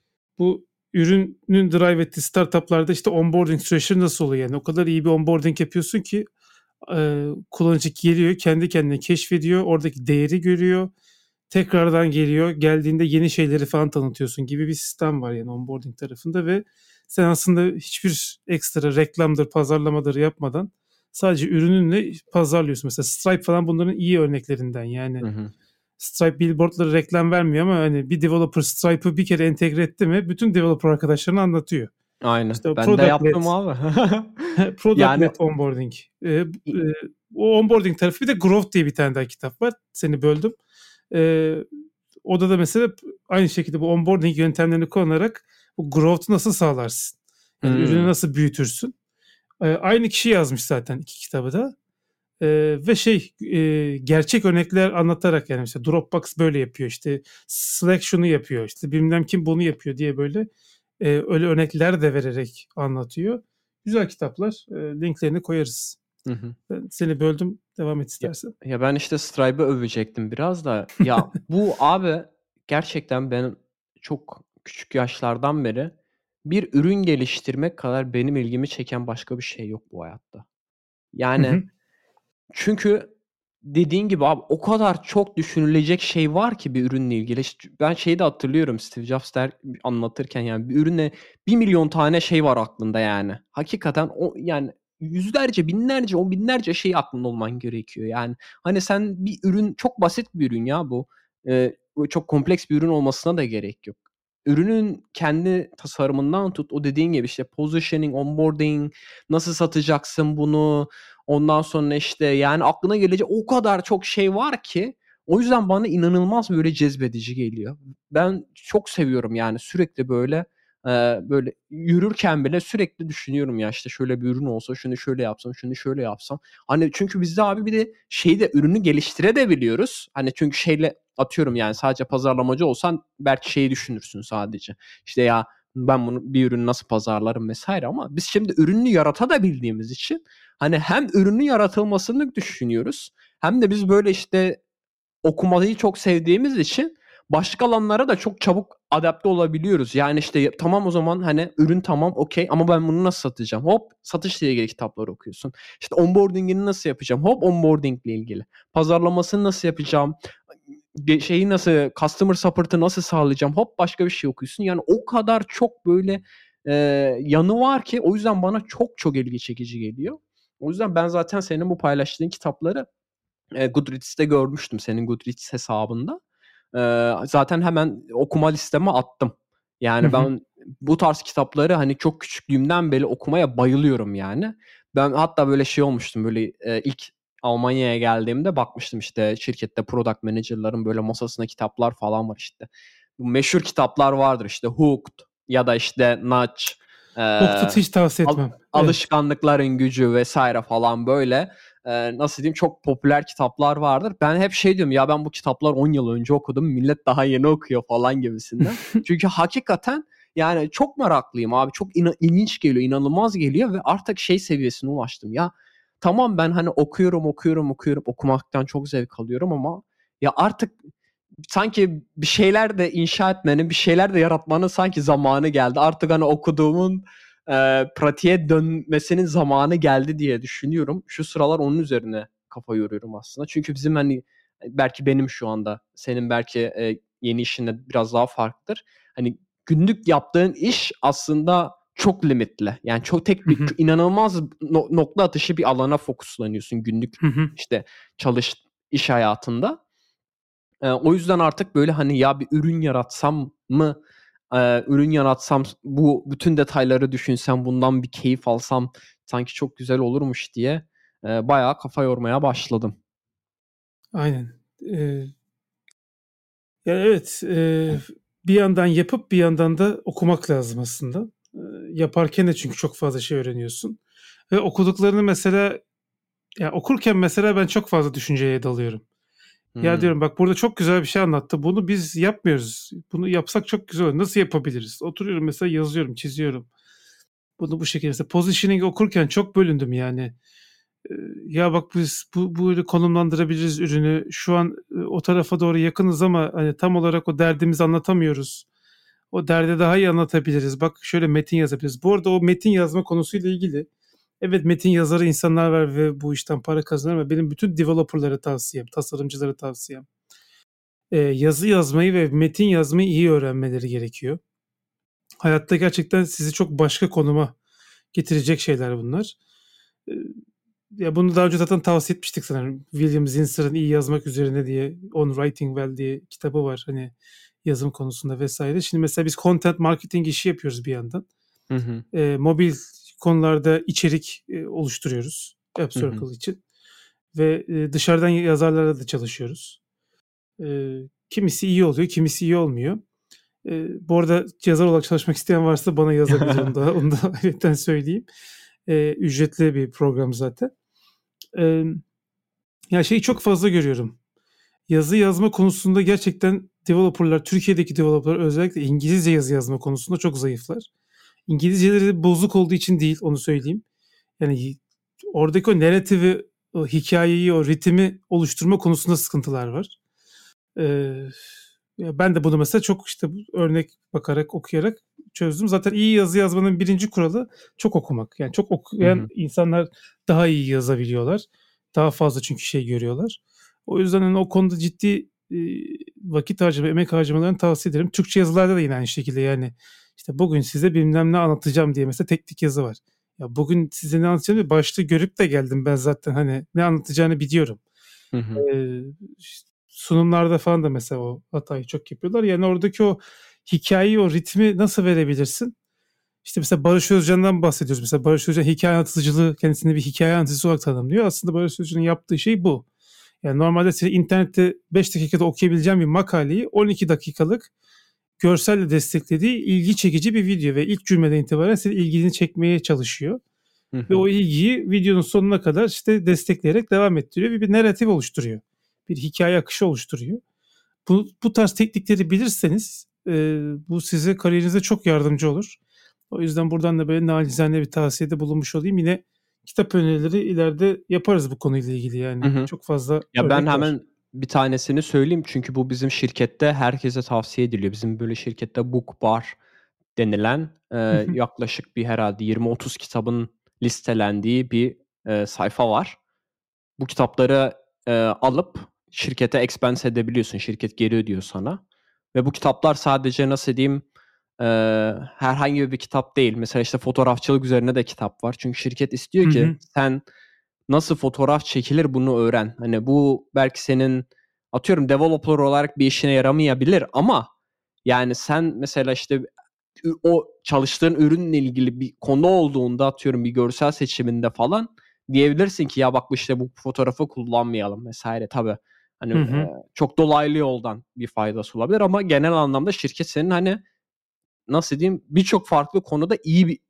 Bu ürünün drive ettiği startuplarda işte onboarding süreçleri nasıl oluyor? Yani o kadar iyi bir onboarding yapıyorsun ki e, kullanıcı geliyor, kendi kendine keşfediyor, oradaki değeri görüyor, tekrardan geliyor, geldiğinde yeni şeyleri falan tanıtıyorsun gibi bir sistem var yani onboarding tarafında ve sen aslında hiçbir ekstra reklamdır, pazarlamadır yapmadan sadece ürününle pazarlıyorsun. Mesela Stripe falan bunların iyi örneklerinden yani. Hı hı. Stripe billboardları reklam vermiyor ama hani bir developer Stripe'ı bir kere entegre etti mi bütün developer arkadaşlarına anlatıyor. Aynen. İşte o Ben de product led, yaptım abi. product Yani led onboarding. Ee, e, o onboarding tarafı, bir de growth diye bir tane daha kitap var. Seni böldüm. Ee, Orada da mesela aynı şekilde bu onboarding yöntemlerini kullanarak bu growth'u nasıl sağlarsın? Yani hmm. ürünü nasıl büyütürsün? Ee, aynı kişi yazmış zaten iki kitabı da. Ee, ve şey e, gerçek örnekler anlatarak, yani mesela Dropbox böyle yapıyor, işte Slack şunu yapıyor, işte bilmem kim bunu yapıyor diye böyle e, öyle örnekler de vererek anlatıyor. Güzel kitaplar. E, linklerini koyarız. Hı hı. Ben seni böldüm. Devam et Ya, istersen. ya ben işte Stripe'ı övecektim biraz da. Ya bu abi gerçekten ben çok küçük yaşlardan beri bir ürün geliştirmek kadar benim ilgimi çeken başka bir şey yok bu hayatta. Hı Yani hı. çünkü dediğin gibi abi o kadar çok düşünülecek şey var ki bir ürünle ilgili. İşte ben şeyi de hatırlıyorum, Steve Jobs der, anlatırken yani bir ürüne bir milyon tane şey var aklında yani. Hakikaten o yani yüzlerce, binlerce, on binlerce şey aklında olman gerekiyor yani. Hani sen bir ürün, çok basit bir ürün ya bu. Eee, çok kompleks bir ürün olmasına da gerek yok. Ürünün kendi tasarımından tut, o dediğin gibi işte positioning, onboarding, nasıl satacaksın bunu, ondan sonra işte yani aklına gelecek o kadar çok şey var ki o yüzden bana inanılmaz böyle cezbedici geliyor. Ben çok seviyorum yani sürekli böyle eee, böyle yürürken bile sürekli düşünüyorum ya işte şöyle bir ürün olsa şunu şöyle yapsam, şunu şöyle yapsam. Hani çünkü bizde abi bir de şeyi de ürünü geliştirebiliyoruz. Hani çünkü şeyle atıyorum yani sadece pazarlamacı olsan belki şeyi düşünürsün sadece. İşte ya ben bunu bir ürünü nasıl pazarlarım vesaire ama biz şimdi ürünü yaratabildiğimiz için hani hem ürünün yaratılmasını düşünüyoruz hem de biz böyle işte okumayı çok sevdiğimiz için başka alanlara da çok çabuk adapte olabiliyoruz. Yani işte tamam o zaman hani ürün tamam okey ama ben bunu nasıl satacağım? Hop satışla ilgili kitaplar okuyorsun. İşte onboarding'ini nasıl yapacağım? Hop onboarding ile ilgili. Pazarlamasını nasıl yapacağım? Şeyi nasıl, customer support'ı nasıl sağlayacağım? Hop başka bir şey okuyorsun. Yani o kadar çok böyle e, yanı var ki o yüzden bana çok çok ilgi çekici geliyor. O yüzden ben zaten senin bu paylaştığın kitapları Eee, Goodreads'te görmüştüm, senin Goodreads hesabında. Eee, zaten hemen okuma listeme attım. Hı Yani hı. ben bu tarz kitapları, hani, çok küçüklüğümden beri okumaya bayılıyorum yani. Ben hatta böyle şey olmuştum, böyle, eee, ilk Almanya'ya geldiğimde bakmıştım, işte, şirkette product manager'ların böyle masasında kitaplar falan var işte. Bu meşhur kitaplar vardır, işte, Hooked ya da, işte, Nudge, Hooked eee, hiç tavsiye al etmem. Evet. Alışkanlıkların Gücü vesaire falan böyle. Eee, nasıl diyeyim, çok popüler kitaplar vardır. Ben hep şey diyorum, ya ben bu kitaplar on yıl önce okudum, millet daha yeni okuyor falan gibisinden. Çünkü hakikaten yani çok meraklıyım abi. Çok ina- ilginç geliyor, inanılmaz geliyor ve artık şey seviyesine ulaştım. Ya tamam ben hani okuyorum, okuyorum, okuyorum, okumaktan çok zevk alıyorum ama ya artık sanki bir şeyler de inşa etmenin, bir şeyler de yaratmanın sanki zamanı geldi. Artık hani okuduğumun eee, pratiğe dönmesinin zamanı geldi diye düşünüyorum. Şu sıralar onun üzerine kafa yoruyorum aslında. Çünkü bizim hani belki benim şu anda, senin belki eee, yeni işinde biraz daha farklıdır. Hani günlük yaptığın iş aslında çok limitli. Yani çok tek Hı bir hı. inanılmaz no- nokta atışı bir alana fokuslanıyorsun günlük Hı hı. işte çalış iş hayatında. Eee, o yüzden artık böyle hani ya bir ürün yaratsam mı, eee, ürün yaratsam, bu bütün detayları düşünsem, bundan bir keyif alsam sanki çok güzel olurmuş diye, eee, bayağı kafa yormaya başladım. Aynen. Eee, ya evet, eee, bir yandan yapıp bir yandan da okumak lazım aslında. Eee, yaparken de çünkü çok fazla şey öğreniyorsun. Ve okuduklarını mesela, ya okurken mesela ben çok fazla düşünceye dalıyorum. Ya Hımm. diyorum bak burada çok güzel bir şey anlattı. Bunu biz yapmıyoruz. Bunu yapsak çok güzel olur. Nasıl yapabiliriz? Oturuyorum mesela yazıyorum, çiziyorum. Bunu bu şekilde. Mesela positioning okurken çok bölündüm yani. Ee, ya bak biz bu böyle konumlandırabiliriz ürünü. Şu an e, o tarafa doğru yakınız ama hani tam olarak o derdimizi anlatamıyoruz. O derdi daha iyi anlatabiliriz. Bak şöyle metin yazabiliriz. Bu arada o metin yazma konusuyla ilgili. Evet, metin yazarı insanlar var ve bu işten para kazanır ama benim bütün developerlara tavsiyem, tasarımcılara tavsiyem. Ee, yazı yazmayı ve metin yazmayı iyi öğrenmeleri gerekiyor. Hayatta gerçekten sizi çok başka konuma getirecek şeyler bunlar. Ee, ya bunu daha önce zaten tavsiye etmiştik sanırım. William Zinsser'ın iyi yazmak üzerine diye On Writing Well diye kitabı var. Hani yazım konusunda vesaire. Şimdi mesela biz content marketing işi yapıyoruz bir yandan. Hı hı. E, mobil konularda içerik e, oluşturuyoruz App Hı hı. Circle için. Ve e, dışarıdan yazarlarla da çalışıyoruz. E, kimisi iyi oluyor, kimisi iyi olmuyor. E, bu arada yazar olarak çalışmak isteyen varsa bana yazabilir. Onu da, onu da ayrıca söyleyeyim. E, ücretli bir program zaten. E, ya şeyi çok fazla görüyorum. Yazı yazma konusunda gerçekten developerlar, Türkiye'deki developerlar özellikle İngilizce yazı yazma konusunda çok zayıflar. İngilizceleri bozuk olduğu için değil, onu söyleyeyim. Yani oradaki o narrative'i, o hikayeyi, o ritmi oluşturma konusunda sıkıntılar var. Ee, ya ben de bunu mesela çok işte örnek bakarak, okuyarak çözdüm. Zaten iyi yazı yazmanın birinci kuralı çok okumak. Yani çok Hı okuyan hı. insanlar daha iyi yazabiliyorlar. Daha fazla çünkü şey görüyorlar. O yüzden hani o konuda ciddi e, vakit harcama, emek harcamalarını tavsiye ederim. Türkçe yazılarda da yine aynı şekilde yani işte bugün size bilmem ne anlatacağım diye mesela teknik yazı var. Ya bugün size ne anlatacağım diye başlığı görüp de geldim ben zaten hani ne anlatacağını biliyorum. Hı hı. Ee, işte sunumlarda falan da mesela o hatayı çok yapıyorlar. Yani oradaki o hikayeyi, o ritmi nasıl verebilirsin? İşte mesela Barış Özcan'dan bahsediyoruz. Mesela Barış Özcan hikaye anlatıcılığı, kendisini bir hikaye anlatıcısı olarak tanımlıyor. Aslında Barış Özcan'ın yaptığı şey bu. Yani normalde size internette beş dakikada okuyabileceğim bir makaleyi on iki dakikalık görselle desteklediği ilgi çekici bir video ve ilk cümleden itibaren senin ilgini çekmeye çalışıyor. Hı Ve hı. o ilgiyi videonun sonuna kadar işte destekleyerek devam ettiriyor ve bir narratif oluşturuyor. Bir hikaye akışı oluşturuyor. Bu, bu tarz teknikleri bilirseniz e, bu size kariyerinizde çok yardımcı olur. O yüzden buradan da böyle nacizane bir tavsiyede bulunmuş olayım. Yine kitap önerileri ileride yaparız bu konuyla ilgili Hı yani. hı. Çok fazla Ya, ben örnek var. hemen bir tanesini söyleyeyim çünkü bu bizim şirkette herkese tavsiye ediliyor. Bizim böyle şirkette Book Bar denilen, Hı eee, hı. yaklaşık bir herhâlde yirmi otuz kitabın listelendiği bir, eee, sayfa var. Bu kitapları, eee, alıp şirkete expense edebiliyorsun. Şirket geri ödüyor sana ve bu kitaplar sadece nasıl diyeyim, eee, herhangi bir kitap değil. Mesela, işte, fotoğrafçılık üzerine de kitap var. Çünkü şirket istiyor Hı ki hı. sen nasıl fotoğraf çekilir bunu öğren. Hani, bu belki senin atıyorum developer olarak bir işine yaramayabilir ama yani sen mesela, işte, ü o çalıştığın ürünle ilgili bir konu olduğunda atıyorum bir görsel seçiminde falan diyebilirsin ki ya bak işte bu fotoğrafı kullanmayalım vesaire. Tabii, hani, Hı hı. eee, çok dolaylı yoldan bir faydası olabilir ama genel anlamda şirket senin, hani, nasıl diyeyim, birçok farklı konuda iyi bir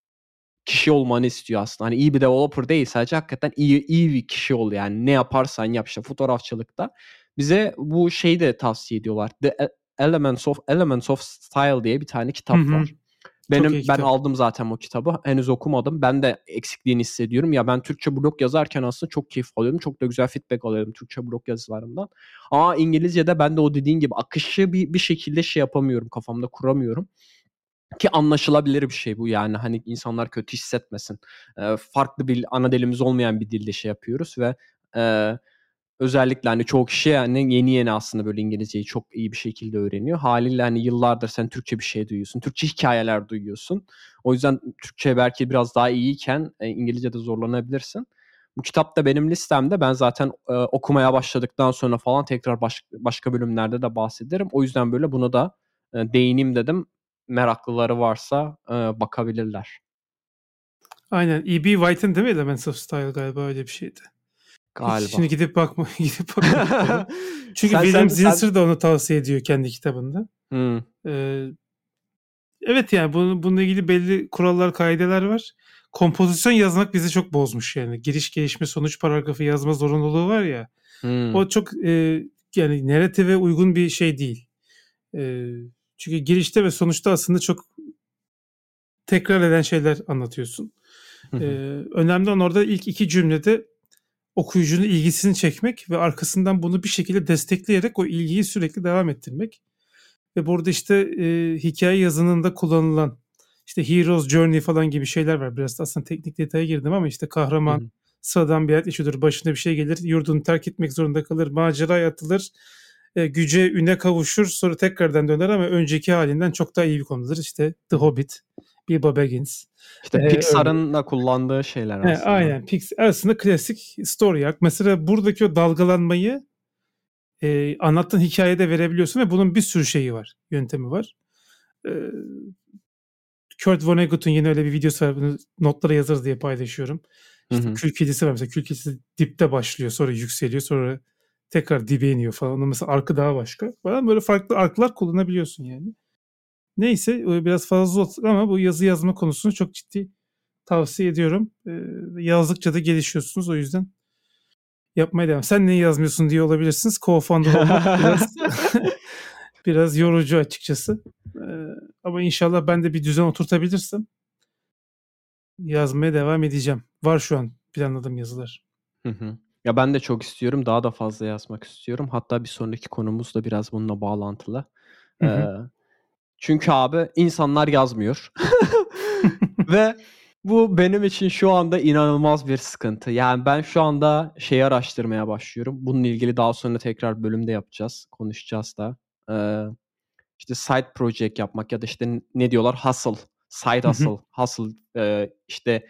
kişi olmanı istiyor aslında. Hani iyi bir developer değil sadece hakikaten iyi iyi bir kişi ol yani. Ne yaparsan yap işte fotoğrafçılıkta. Bize bu şeyi de tavsiye ediyorlar. The E Elements of Elements of Style diye bir tane Hı kitap hı. var. Çok Benim iyi ben kitap. aldım zaten o kitabı. Henüz okumadım. Ben de eksikliğini hissediyorum. Ya ben Türkçe blog yazarken aslında çok keyif alıyordum. Çok da güzel feedback alıyordum Türkçe blog yazılarımdan. Ama İngilizce'de ben de o dediğin gibi akışı bir bir şekilde şey yapamıyorum, kafamda kuramıyorum. Ki anlaşılabilir bir şey bu yani hani insanlar kötü hissetmesin. Eee, farklı bir ana dilimiz olmayan bir dilde şey yapıyoruz ve, eee, özellikle, hani, çoğu kişi, yani, yeni yeni aslında böyle İngilizceyi çok iyi bir şekilde öğreniyor. Hâliyle, hani, yıllardır sen Türkçe bir şey duyuyorsun, Türkçe hikâyeler duyuyorsun. O yüzden Türkçe belki biraz daha iyiyken, eee, İngilizce'de zorlanabilirsin. Bu kitap da benim listemde. Ben zaten e, okumaya başladıktan sonra falan tekrar baş, başka bölümlerde de bahsederim. O yüzden böyle buna da e, değineyim dedim. Meraklıları varsa e, bakabilirler. Aynen. E B. White'ın değil mi Elements of Style galiba öyle bir şeydi. Galiba. Hiç şimdi gidip bakma gidip bakma. Çünkü sen, William sen, Zinsser sen... de onu tavsiye ediyor kendi kitabında. Hmm. Ee, evet yani bunun, bununla ilgili belli kurallar, kaideler var. Kompozisyon yazmak bizi çok bozmuş yani. Giriş, gelişme, sonuç paragrafı yazma zorunluluğu var ya. Hmm. O çok e, yani narrative'e uygun bir şey değil. E, çünkü girişte ve sonuçta aslında çok tekrar eden şeyler anlatıyorsun. e, önemli olan orada ilk iki cümlede okuyucunun ilgisini çekmek ve arkasından bunu bir şekilde destekleyerek o ilgiyi sürekli devam ettirmek. Ve burada işte e, hikaye yazınında kullanılan işte Hero's Journey falan gibi şeyler var. Biraz da aslında teknik detaya girdim ama işte kahraman sıradan bir hayat yaşıyordur. Başına bir şey gelir. Yurdunu terk etmek zorunda kalır. Maceraya atılır. E, güce, üne kavuşur. Sonra tekrardan döner ama önceki halinden çok daha iyi bir konudur. İşte The Hobbit, Bilbo Baggins. İşte Ee, Pixar'ın da kullandığı şeyler aslında. He, aynen. Pixar aslında klasik story arc. Mesela buradaki o dalgalanmayı e, anlattığın hikayede verebiliyorsun ve bunun bir sürü şeyi var. Yöntemi var. E, Kurt Vonnegut'un yine öyle bir videosu var. Bunu notlara yazarız diye paylaşıyorum. İşte Hı hı. Kül Kedisi var mesela. Kül Kedisi dipte başlıyor. Sonra yükseliyor. Sonra tekrar dibe iniyor falan. Onun mesela arkı daha başka. Falan böyle farklı arklar kullanabiliyorsun yani. Neyse biraz fazla oldu ama bu yazı yazma konusunu çok ciddi tavsiye ediyorum. E, yazdıkça da gelişiyorsunuz. O yüzden yapmaya devam. Sen niye yazmıyorsun diye olabilirsiniz. Co-founder olmak biraz biraz yorucu açıkçası. Ee, ama inşallah ben de bir düzen oturtabilirsem yazmaya devam edeceğim. Var şu an planladığım yazılar. Hı hı. Ya ben de çok istiyorum. Daha da fazla yazmak istiyorum. Hatta bir sonraki konumuz da biraz bununla bağlantılı. Hı Ee, hı. çünkü abi insanlar yazmıyor. Ve bu benim için şu anda inanılmaz bir sıkıntı. Yani ben şu anda şeyi araştırmaya başlıyorum. Bununla ilgili daha sonra tekrar bölümde yapacağız. Konuşacağız da. Ee, işte side project yapmak ya da işte ne diyorlar? Hustle. Side Hı hı. hustle. Hustle e, işte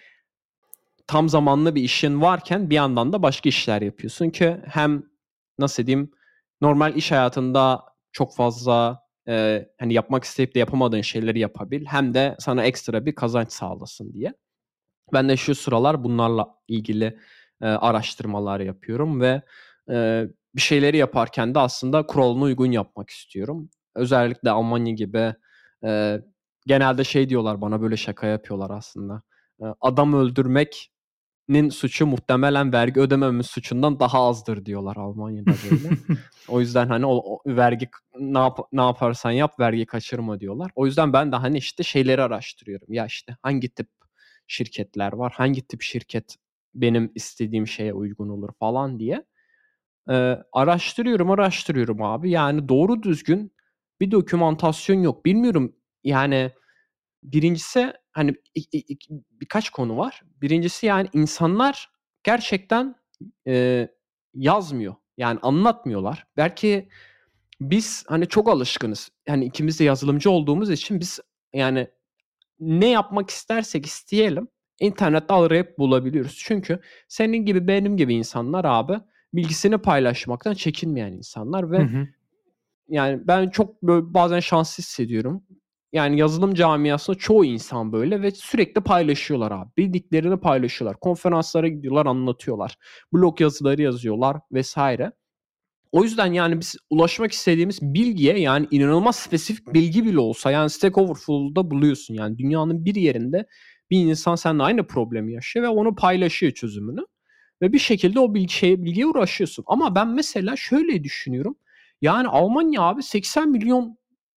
tam zamanlı bir işin varken bir yandan da başka işler yapıyorsun ki hem nasıl diyeyim normal iş hayatında çok fazla e, hani yapmak isteyip de yapamadığın şeyleri yapabil hem de sana ekstra bir kazanç sağlasın diye. Ben de şu sıralar bunlarla ilgili e, araştırmalar yapıyorum ve e, bir şeyleri yaparken de aslında kuralına uygun yapmak istiyorum. Özellikle Almanya gibi e, genelde şey diyorlar bana böyle şaka yapıyorlar aslında. E, adam öldürmek nin suçu muhtemelen vergi ödemememiz suçundan daha azdır diyorlar Almanya'da böyle. O yüzden hani o, o vergi ne, yap, ne yaparsan yap vergi kaçırma diyorlar. O yüzden ben de hani işte şeyleri araştırıyorum. Ya işte hangi tip şirketler var? Hangi tip şirket benim istediğim şeye uygun olur falan diye. Ee, araştırıyorum araştırıyorum abi. Yani doğru düzgün bir dokümantasyon yok. Bilmiyorum yani birincisi hani ik, ik, ik, birkaç konu var. Birincisi yani insanlar gerçekten e, yazmıyor. Yani anlatmıyorlar. Belki biz hani çok alışkınız. Yani ikimiz de yazılımcı olduğumuz için biz yani ne yapmak istersek isteyelim internette arayıp bulabiliyoruz. Çünkü senin gibi benim gibi insanlar abi bilgisini paylaşmaktan çekinmeyen insanlar Hı ve hı. yani ben çok böyle bazen şanslı hissediyorum. Yani yazılım camiasında çoğu insan böyle ve sürekli paylaşıyorlar abi. Bildiklerini paylaşıyorlar. Konferanslara gidiyorlar, anlatıyorlar. Blog yazıları yazıyorlar vesaire. O yüzden yani biz ulaşmak istediğimiz bilgiye yani inanılmaz spesifik bilgi bile olsa yani Stack Overflow'da buluyorsun. Yani dünyanın bir yerinde bir insan seninle aynı problemi yaşıyor ve onu paylaşıyor çözümünü. Ve bir şekilde o bilgi, şeye, bilgiye uğraşıyorsun. Ama ben mesela şöyle düşünüyorum. Yani Almanya abi seksen milyonluk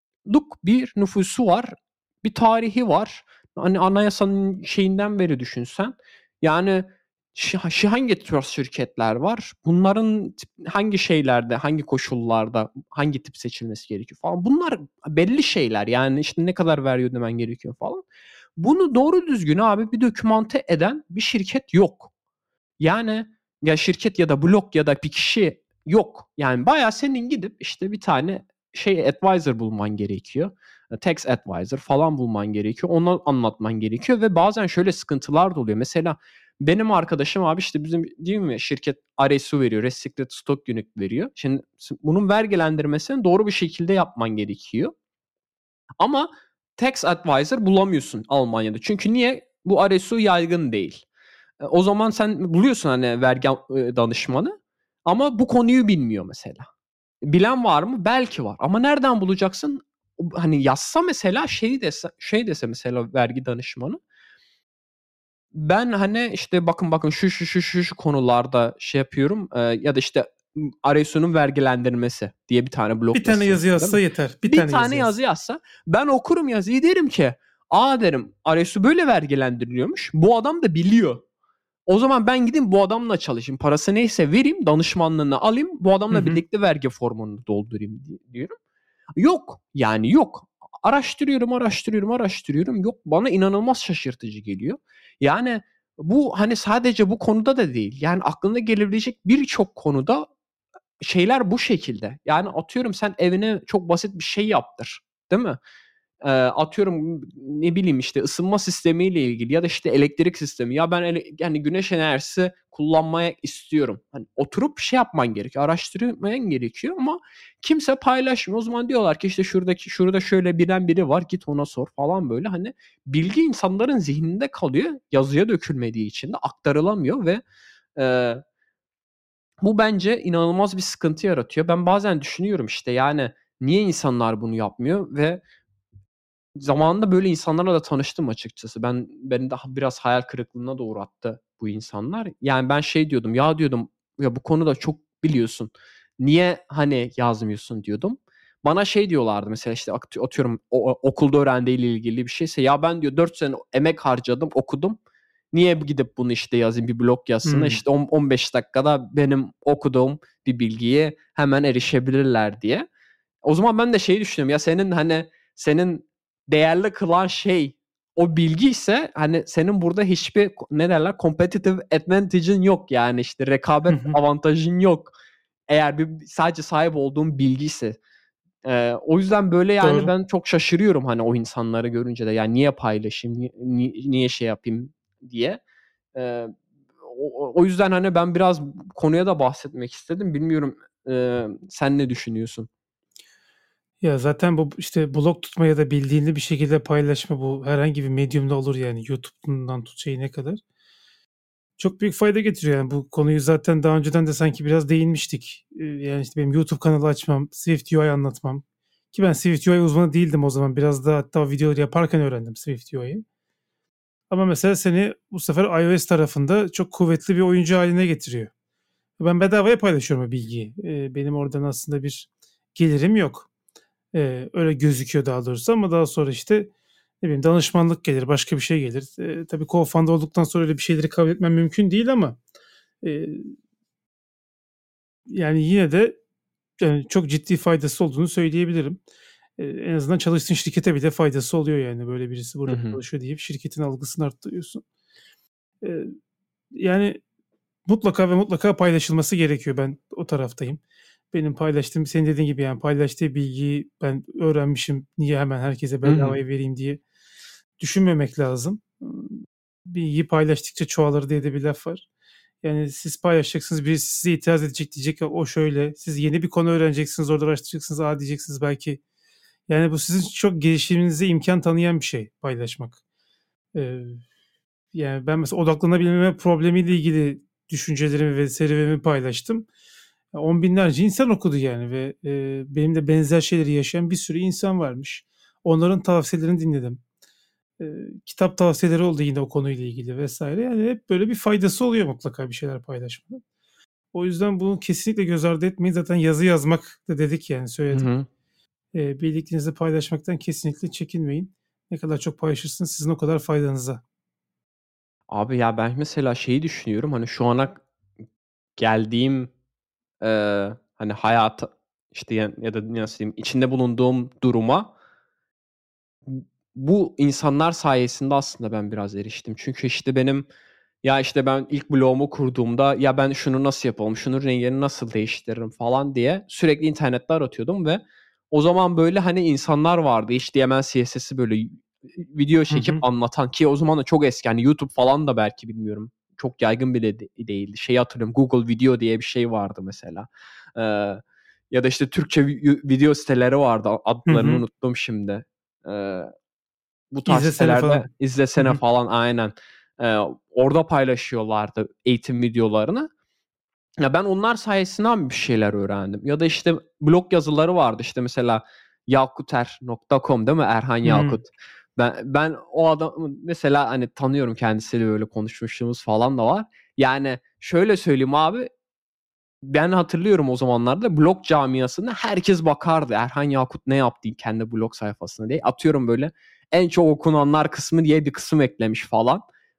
bir nüfusu var. Bir tarihi var. Hani anayasanın şeyinden beri düşünsen. Yani şi, hangi tür şirketler var? Bunların hangi şeylerde, hangi koşullarda, hangi tip seçilmesi gerekiyor falan. Bunlar belli şeyler. Yani işte ne kadar vergi ödemen gerekiyor falan. Bunu doğru düzgün abi bir dokümante eden bir şirket yok. Yani ya şirket ya da blog ya da bir kişi yok. Yani bayağı senin gidip işte bir tane şey advisor bulman gerekiyor. Tax advisor falan bulman gerekiyor. Onu anlatman gerekiyor ve bazen şöyle sıkıntılar da oluyor. Mesela Benim arkadaşım abi işte bizim değil mi şirket R S U veriyor. Restricted Stock Unit veriyor. Şimdi bunun vergilendirmesini doğru bir şekilde yapman gerekiyor. Ama tax advisor bulamıyorsun Almanya'da. Çünkü niye? Bu R S U yaygın değil. O zaman sen buluyorsun hani vergi danışmanı ama bu konuyu bilmiyor mesela. Bilen var mı? Belki var. Ama nereden bulacaksın? Hani yazsa mesela şey dese, şey dese mesela vergi danışmanı. Ben hani işte bakın bakın şu şu şu şu, şu konularda şey yapıyorum e, ya da işte R S U'nun vergilendirmesi diye bir tane blog bir tane yazı yazsa yeter. Bir, bir tane, tane yazı yazsa ben okurum yazıyı derim ki aa derim R S U böyle vergilendiriliyormuş. Bu adam da biliyor. O zaman ben gideyim bu adamla çalışayım. Parası neyse vereyim, danışmanlığını alayım. Bu adamla Hı-hı. birlikte vergi formunu doldurayım diyorum. Yok. Yani yok. Araştırıyorum, araştırıyorum, araştırıyorum. Yok. Bana inanılmaz şaşırtıcı geliyor. Yani bu hani sadece bu konuda da değil. Yani aklına gelebilecek birçok konuda şeyler bu şekilde. Yani atıyorum sen evine çok basit bir şey yaptır. Değil mi? E, atıyorum ne bileyim işte ısınma sistemiyle ilgili ya da işte elektrik sistemi. Ya ben ele, yani güneş enerjisi kullanmaya istiyorum. Hani oturup şey yapman gerekiyor. Araştırman gerekiyor ama kimse paylaşmıyor. O zaman diyorlar ki işte şuradaki şurada şöyle bilen biri var. Git ona sor falan böyle. Hani bilgi insanların zihninde kalıyor. Yazıya dökülmediği için de aktarılamıyor ve e, bu bence inanılmaz bir sıkıntı yaratıyor. Ben bazen düşünüyorum işte yani niye insanlar bunu yapmıyor ve zamanında böyle insanlarla da tanıştım açıkçası. Ben beni daha biraz hayal kırıklığına da uğrattı bu insanlar. Yani ben şey diyordum ya diyordum ya bu konuda çok biliyorsun. Niye hani yazmıyorsun diyordum. Bana şey diyorlardı mesela işte atıyorum o, okulda öğrendiğiyle ilgili bir şeyse ya ben diyor dört sene emek harcadım okudum. Niye gidip bunu işte yazayım bir blog yazsın hmm. işte on on beş dakikada benim okuduğum bir bilgiye hemen erişebilirler diye. O zaman ben de şeyi düşünüyorum ya senin hani senin değerli kılan şey o bilgi ise hani senin burada hiçbir ne derler competitive advantage'ın yok yani işte rekabet avantajın yok. Eğer bir sadece sahip olduğun bilgi ise. Ee, o yüzden böyle yani Doğru. Ben çok şaşırıyorum hani o insanları görünce de yani niye paylaşayım niye, niye şey yapayım diye. Ee, o, o yüzden hani ben biraz konuya da bahsetmek istedim. Bilmiyorum e, sen ne düşünüyorsun? Ya zaten bu işte blog tutma ya da bildiğini bir şekilde paylaşma bu herhangi bir medyumda olur yani YouTube'dan tut şeyine kadar. Çok büyük fayda getiriyor yani bu konuyu zaten daha önceden de sanki biraz değinmiştik. Yani işte benim YouTube kanalı açmam, SwiftUI anlatmam. Ki ben SwiftUI uzmanı değildim o zaman. Biraz da hatta videoları yaparken öğrendim SwiftUI'yi. Ama mesela seni bu sefer iOS tarafında çok kuvvetli bir oyuncu haline getiriyor. Ben bedavaya paylaşıyorum o bilgiyi. Benim oradan aslında bir gelirim yok. Ee, öyle gözüküyor daha doğrusu ama daha sonra işte ne bileyim danışmanlık gelir, başka bir şey gelir. Ee, tabii co-founder olduktan sonra öyle bir şeyleri kabul etmem mümkün değil ama e, yani yine de yani çok ciddi faydası olduğunu söyleyebilirim. Ee, en azından çalıştığın şirkete bile faydası oluyor yani böyle birisi burada hı hı. çalışıyor deyip şirketin algısını arttırıyorsun. Ee, yani mutlaka ve mutlaka paylaşılması gerekiyor. Ben o taraftayım. Benim paylaştığım, senin dediğin gibi yani paylaştığı bilgiyi ben öğrenmişim. Niye hemen herkese bedavaya vereyim diye düşünmemek lazım. Bilgiyi paylaştıkça çoğalır diye de bir laf var. Yani siz paylaşacaksınız, birisi size itiraz edecek diyecek o şöyle. Siz yeni bir konu öğreneceksiniz, orada araştıracaksınız, aa diyeceksiniz belki. Yani bu sizin çok gelişiminize imkan tanıyan bir şey paylaşmak. Ee, yani ben mesela odaklanabilmeme problemiyle ilgili düşüncelerimi ve serüvenimi paylaştım. On binlerce insan okudu yani ve e, benim de benzer şeyleri yaşayan bir sürü insan varmış. Onların tavsiyelerini dinledim. E, kitap tavsiyeleri oldu yine o konuyla ilgili vesaire. Yani hep böyle bir faydası oluyor mutlaka bir şeyler paylaşmanın. O yüzden bunu kesinlikle göz ardı etmeyin. Zaten yazı yazmak da dedik yani söyledik. Hı hı. E, bildiklerinizi paylaşmaktan kesinlikle çekinmeyin. Ne kadar çok paylaşırsınız sizin o kadar faydanıza. Abi ya ben mesela şeyi düşünüyorum hani şu ana geldiğim e, hani hayata işte ya, ya da nasıl diyeyim içinde bulunduğum duruma bu insanlar sayesinde aslında ben biraz eriştim. Çünkü işte benim ya işte ben ilk blogumu kurduğumda ya ben şunu nasıl yapalım, şunun rengini nasıl değiştiririm falan diye sürekli internette aratıyordum ve o zaman böyle hani insanlar vardı. H T M L C S S'i böyle video çekip hı hı. anlatan ki o zaman da çok eski. Yani YouTube falan da belki bilmiyorum. çok yaygın bile de- değildi. Şeyi hatırlıyorum, Google Video diye bir şey vardı mesela. Ee, ya da işte Türkçe vi- video siteleri vardı. Hı Adlarını hı. unuttum şimdi. Ee, bu tarz İzlesene sitelerde falan. Hı izlesene hı. falan, aynen. Ee, orada paylaşıyorlardı eğitim videolarını. Ya ben onlar sayesinde abi bir şeyler öğrendim. Ya da işte blog yazıları vardı işte mesela yakuter nokta com değil mi? Erhan Hı hı. Yakut. Ben ben o adam mesela hani tanıyorum, kendisiyle böyle konuşmuşluğumuz falan da var. Yani şöyle söyleyeyim abi, ben hatırlıyorum o zamanlarda blog camiasında herkes bakardı. Erhan Yakut ne yaptı kendi blog sayfasına diye. Atıyorum böyle en çok okunanlar kısmı diye bir kısım eklemiş falan.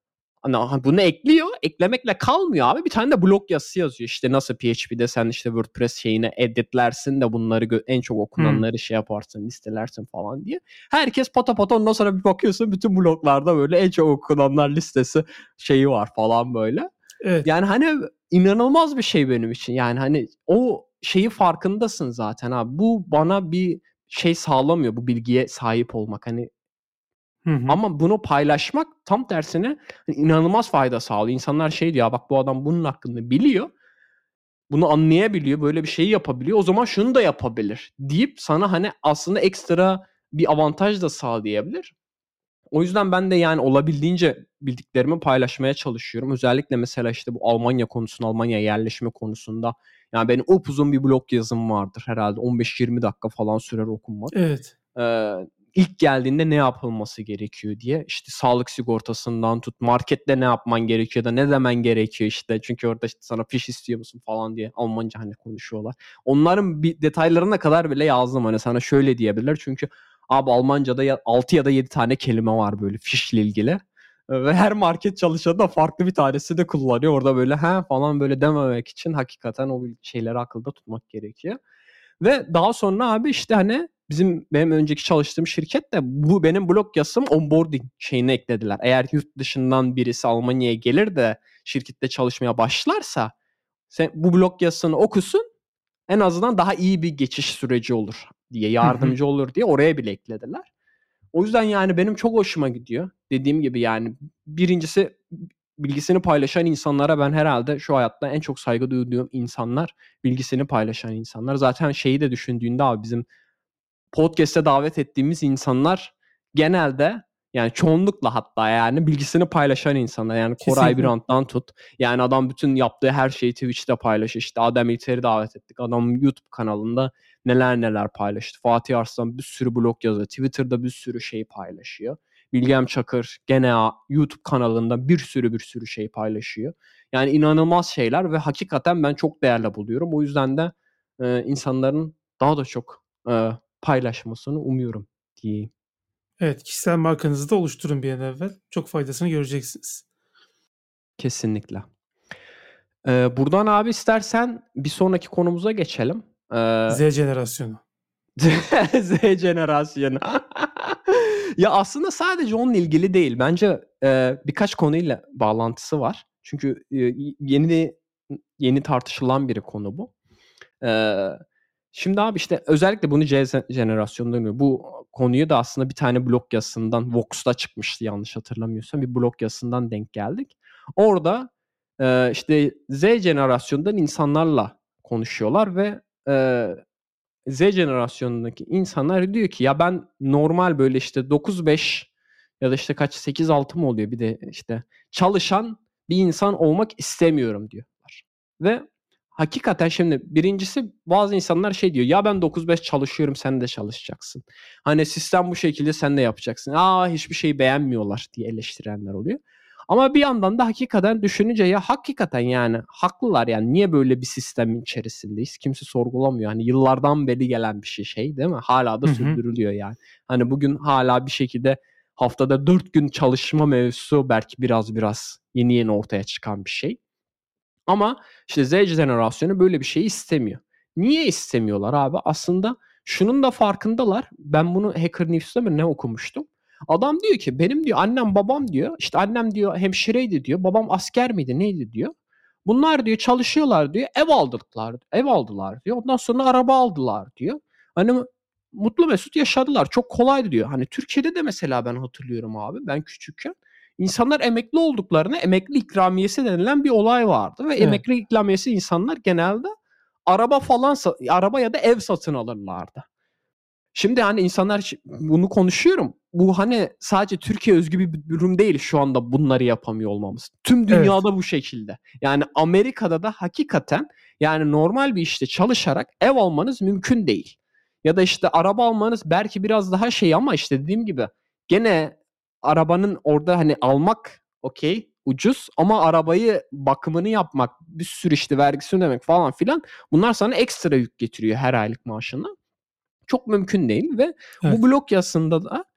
Hani bunu ekliyor. Eklemekle kalmıyor abi. Bir tane de blog yazısı yazıyor. İşte nasıl P H P'de sen işte WordPress şeyine editlersin de bunları gö- en çok Hı. okunanları şey yaparsın, listelersin falan diye. Herkes pata pata, ondan sonra bir bakıyorsun bütün bloglarda böyle en çok okunanlar listesi şeyi var falan böyle. Evet. Yani hani inanılmaz bir şey benim için. Yani hani o şeyi farkındasın zaten abi. Bu bana bir şey sağlamıyor, bu bilgiye sahip olmak. Hani Hı hı. ama bunu paylaşmak tam tersine hani inanılmaz fayda sağlıyor. İnsanlar şey diyor, bak bu adam bunun hakkında biliyor. Bunu anlayabiliyor. Böyle bir şeyi yapabiliyor. O zaman şunu da yapabilir deyip sana hani aslında ekstra bir avantaj da sağlayabilir. O yüzden ben de yani olabildiğince bildiklerimi paylaşmaya çalışıyorum. Özellikle mesela işte bu Almanya konusunda, Almanya yerleşme konusunda. Yani benim upuzun bir blog yazım vardır herhalde. on beş yirmi dakika falan sürer okunmak. Evet. Ee, ilk geldiğinde ne yapılması gerekiyor diye. İşte sağlık sigortasından tut, markette ne yapman gerekiyor da ne demen gerekiyor işte. Çünkü orada işte sana fiş istiyor musun falan diye Almanca hani konuşuyorlar. Onların bir detaylarına kadar bile yazdım. Hani sana şöyle diyebilirler. Çünkü abi Almanca'da ya altı ya da yedi tane kelime var böyle fişle ilgili. Ee, Ve her market çalışanı da farklı bir tanesi de kullanıyor. Orada böyle ha falan böyle dememek için hakikaten o şeyleri akılda tutmak gerekiyor. Ve daha sonra abi işte hani bizim benim önceki çalıştığım şirket de bu benim blog yazım onboarding şeyine eklediler. Eğer yurt dışından birisi Almanya'ya gelir de şirkette çalışmaya başlarsa sen bu blog yazısını okusun, en azından daha iyi bir geçiş süreci olur diye, Hı hı. yardımcı olur diye oraya bile eklediler. O yüzden yani benim çok hoşuma gidiyor. Dediğim gibi yani birincisi bilgisini paylaşan insanlara ben herhalde şu hayatta en çok saygı duyduğum insanlar bilgisini paylaşan insanlar. Zaten şeyi de düşündüğünde abi bizim podcast'e davet ettiğimiz insanlar genelde yani çoğunlukla hatta yani bilgisini paylaşan insanlar. Yani Koray Kesinlikle. Birant'tan tut. Yani adam bütün yaptığı her şeyi Twitch'te paylaşıyor. İşte Adem İlter'i davet ettik. Adam YouTube kanalında neler neler paylaştı. Fatih Arslan bir sürü blog yazıyor. Twitter'da bir sürü şey paylaşıyor. Bilgem Çakır gene YouTube kanalında bir sürü bir sürü şey paylaşıyor. Yani inanılmaz şeyler ve hakikaten ben çok değerli buluyorum. O yüzden de e, insanların daha da çok e, paylaşmasını umuyorum diyeyim. Evet. Kişisel markanızı da oluşturun bir an evvel. Çok faydasını göreceksiniz. Kesinlikle. Ee, buradan abi istersen bir sonraki konumuza geçelim. Ee, Z jenerasyonu. Z jenerasyonu. Ya aslında sadece onunla ilgili değil. Bence e, birkaç konuyla bağlantısı var. Çünkü e, yeni yeni tartışılan bir konu bu. Ee, şimdi abi işte özellikle bunu Z jenerasyonunda dönüyor. Bu konuyu da aslında bir tane blog yazısından Vox'ta çıkmıştı yanlış hatırlamıyorsam. Bir blog yazısından denk geldik. Orada e, işte Z jenerasyonundan insanlarla konuşuyorlar ve e, Z jenerasyonundaki insanlar diyor ki ya ben normal böyle işte dokuz beş ya da işte kaç sekiz altı mı oluyor bir de işte çalışan bir insan olmak istemiyorum diyorlar. Ve hakikaten şimdi birincisi bazı insanlar şey diyor ya ben dokuz beş çalışıyorum sen de çalışacaksın. Hani sistem bu şekilde sen de yapacaksın. Aa hiçbir şeyi beğenmiyorlar diye eleştirenler oluyor. Ama bir yandan da hakikaten düşününce ya hakikaten yani haklılar yani niye böyle bir sistemin içerisindeyiz? Kimse sorgulamıyor. Hani yıllardan beri gelen bir şey şey değil mi? Hala da Hı hı. sürdürülüyor yani. Hani bugün hala bir şekilde haftada dört gün çalışma mevzusu belki biraz biraz yeni yeni ortaya çıkan bir şey. Ama işte Z jenerasyonu böyle bir şey istemiyor. Niye istemiyorlar abi? Aslında şunun da farkındalar. Ben bunu Hacker News'ta mı ne okumuştum? Adam diyor ki benim diyor annem babam diyor işte annem diyor hemşireydi diyor. Babam asker miydi neydi diyor. Bunlar diyor çalışıyorlar diyor. Ev aldılar. Ev aldılar diyor. Ondan sonra araba aldılar diyor. Hani mutlu mesut yaşadılar. Çok kolaydı diyor. Hani Türkiye'de de mesela ben hatırlıyorum abi. Ben küçükken İnsanlar emekli olduklarına emekli ikramiyesi denilen bir olay vardı ve Evet. emekli ikramiyesi insanlar genelde araba falan araba ya da ev satın alırlardı. Şimdi hani insanlar bunu konuşuyorum. Bu hani sadece Türkiye özgü bir durum değil şu anda bunları yapamıyor olmamız. Tüm dünyada evet. Bu şekilde. Yani Amerika'da da hakikaten yani normal bir işte çalışarak ev almanız mümkün değil. Ya da işte araba almanız belki biraz daha şey ama işte dediğim gibi gene arabanın orada hani almak okey ucuz ama arabayı bakımını yapmak bir sürü işte vergisini ödemek falan filan bunlar sana ekstra yük getiriyor her aylık maaşına. Çok mümkün değil ve evet. Bu blog yazısında da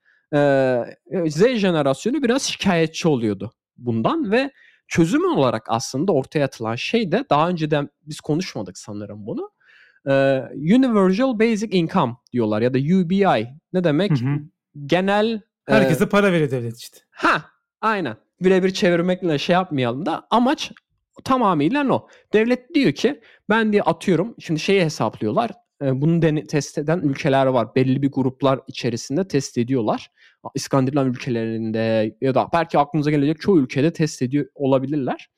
e, Z jenerasyonu biraz şikayetçi oluyordu bundan ve çözüm olarak aslında ortaya atılan şey de daha önceden biz konuşmadık sanırım bunu. E, Universal Basic Income diyorlar ya da U B I ne demek? Hı hı. Genel herkese e, para veriyor devlet işte. Ha, aynen. Birebir çevirmekle şey yapmayalım da amaç tamamıyla o. Devlet diyor ki ben diye atıyorum şimdi şeyi hesaplıyorlar. Bunu dene, test eden ülkeler var. Belli bir gruplar içerisinde test ediyorlar. İskandinav ülkelerinde ya da belki aklınıza gelecek çoğu ülkede test ediyor olabilirler.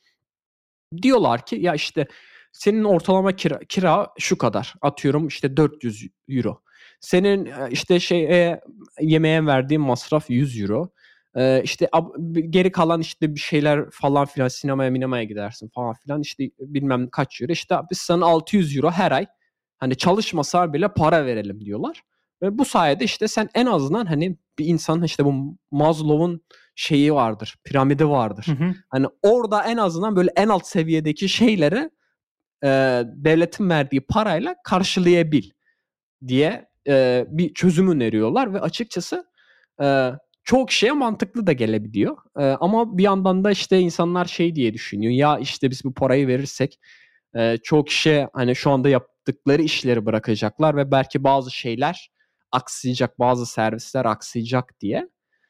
Diyorlar ki ya işte senin ortalama kira, kira şu kadar. Atıyorum işte dört yüz euro. Senin işte şey yemeğe verdiğin masraf yüz euro. Ee, işte ab- geri kalan işte bir şeyler falan filan sinemaya minemaya gidersin falan filan işte bilmem kaç euro. İşte biz sana altı yüz euro her ay hani çalışmasa bile para verelim diyorlar. Ve bu sayede işte sen en azından hani bir insanın işte bu Maslow'un şeyi vardır, piramidi vardır. Hı hı. Hani orada en azından böyle en alt seviyedeki şeyleri e, devletin verdiği parayla karşılayabil diye e, bir çözüm öneriyorlar ve açıkçası e, çok kişiye mantıklı da gelebiliyor. E, ama bir yandan da işte insanlar şey diye düşünüyor. Ya işte biz bu parayı verirsek e, çok kişi hani şu anda yaptıkları işleri bırakacaklar ve belki bazı şeyler aksayacak, bazı servisler aksayacak diye.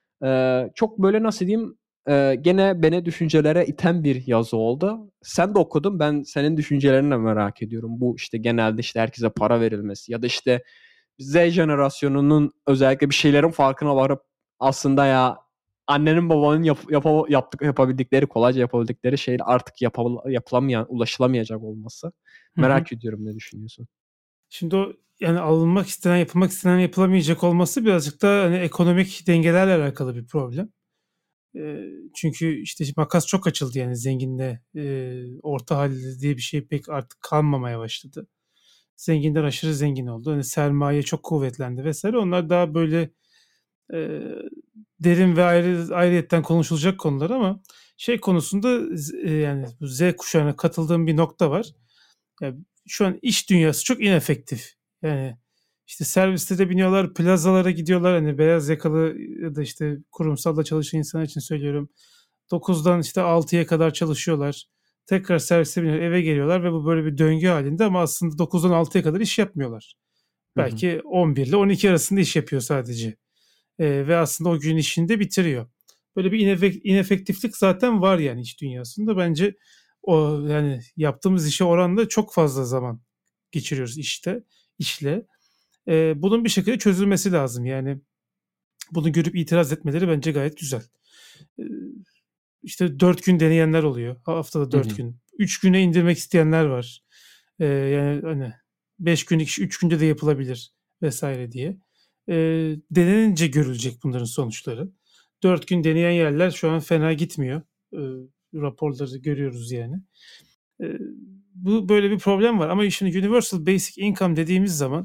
E, çok böyle nasıl diyeyim e, gene beni düşüncelere iten bir yazı oldu. Sen de okudun. Ben senin düşüncelerini de merak ediyorum. Bu işte genelde işte herkese para verilmesi ya da işte Z jenerasyonunun özellikle bir şeylerin farkına varıp aslında ya annenin babanın yap, yap, yaptık, yapabildikleri kolayca yapabildikleri şeyler artık yapıl, yapılamayan, ulaşılamayacak olması. Merak Hı-hı. ediyorum ne düşünüyorsun? Şimdi o yani alınmak istenen, yapılmak istenen yapılamayacak olması birazcık da hani ekonomik dengelerle alakalı bir problem. E, çünkü işte makas çok açıldı yani zenginle e, orta halli diye bir şey pek artık kalmamaya başladı. Zenginler aşırı zengin oldu. Hani sermaye çok kuvvetlendi vesaire. Onlar daha böyle e, derin ve ayrı ayrıyetten konuşulacak konular ama şey konusunda e, yani bu Z kuşağına katıldığım bir nokta var. Yani şu an iş dünyası çok inefektif. Yani işte servislere biniyorlar, plazalara gidiyorlar. Hani beyaz yakalı ya da işte kurumsalda çalışan insanlar için söylüyorum. dokuzdan işte altıya kadar çalışıyorlar. Tekrar servise biniyorlar, eve geliyorlar ve bu böyle bir döngü halinde ama aslında dokuzdan altıya kadar iş yapmıyorlar. Belki hı hı. on bir ile on iki arasında iş yapıyor sadece. Ee, ve aslında o gün işini de bitiriyor. Böyle bir inefek- inefektiflik zaten var yani iş dünyasında. Bence o yani yaptığımız işe oranla çok fazla zaman geçiriyoruz işte, işle. Ee, bunun bir şekilde çözülmesi lazım. Yani bunu görüp itiraz etmeleri bence gayet güzel. Ee, işte dört gün deneyenler oluyor. Haftada dört gün. Üç güne indirmek isteyenler var. Ee, yani hani beş günlük iş üç günde de yapılabilir vesaire diye. Ee, denenince görülecek bunların sonuçları. Dört gün deneyen yerler şu an fena gitmiyor. Ee, raporları görüyoruz yani. Ee, bu böyle bir problem var. Ama şimdi Universal Basic Income dediğimiz zaman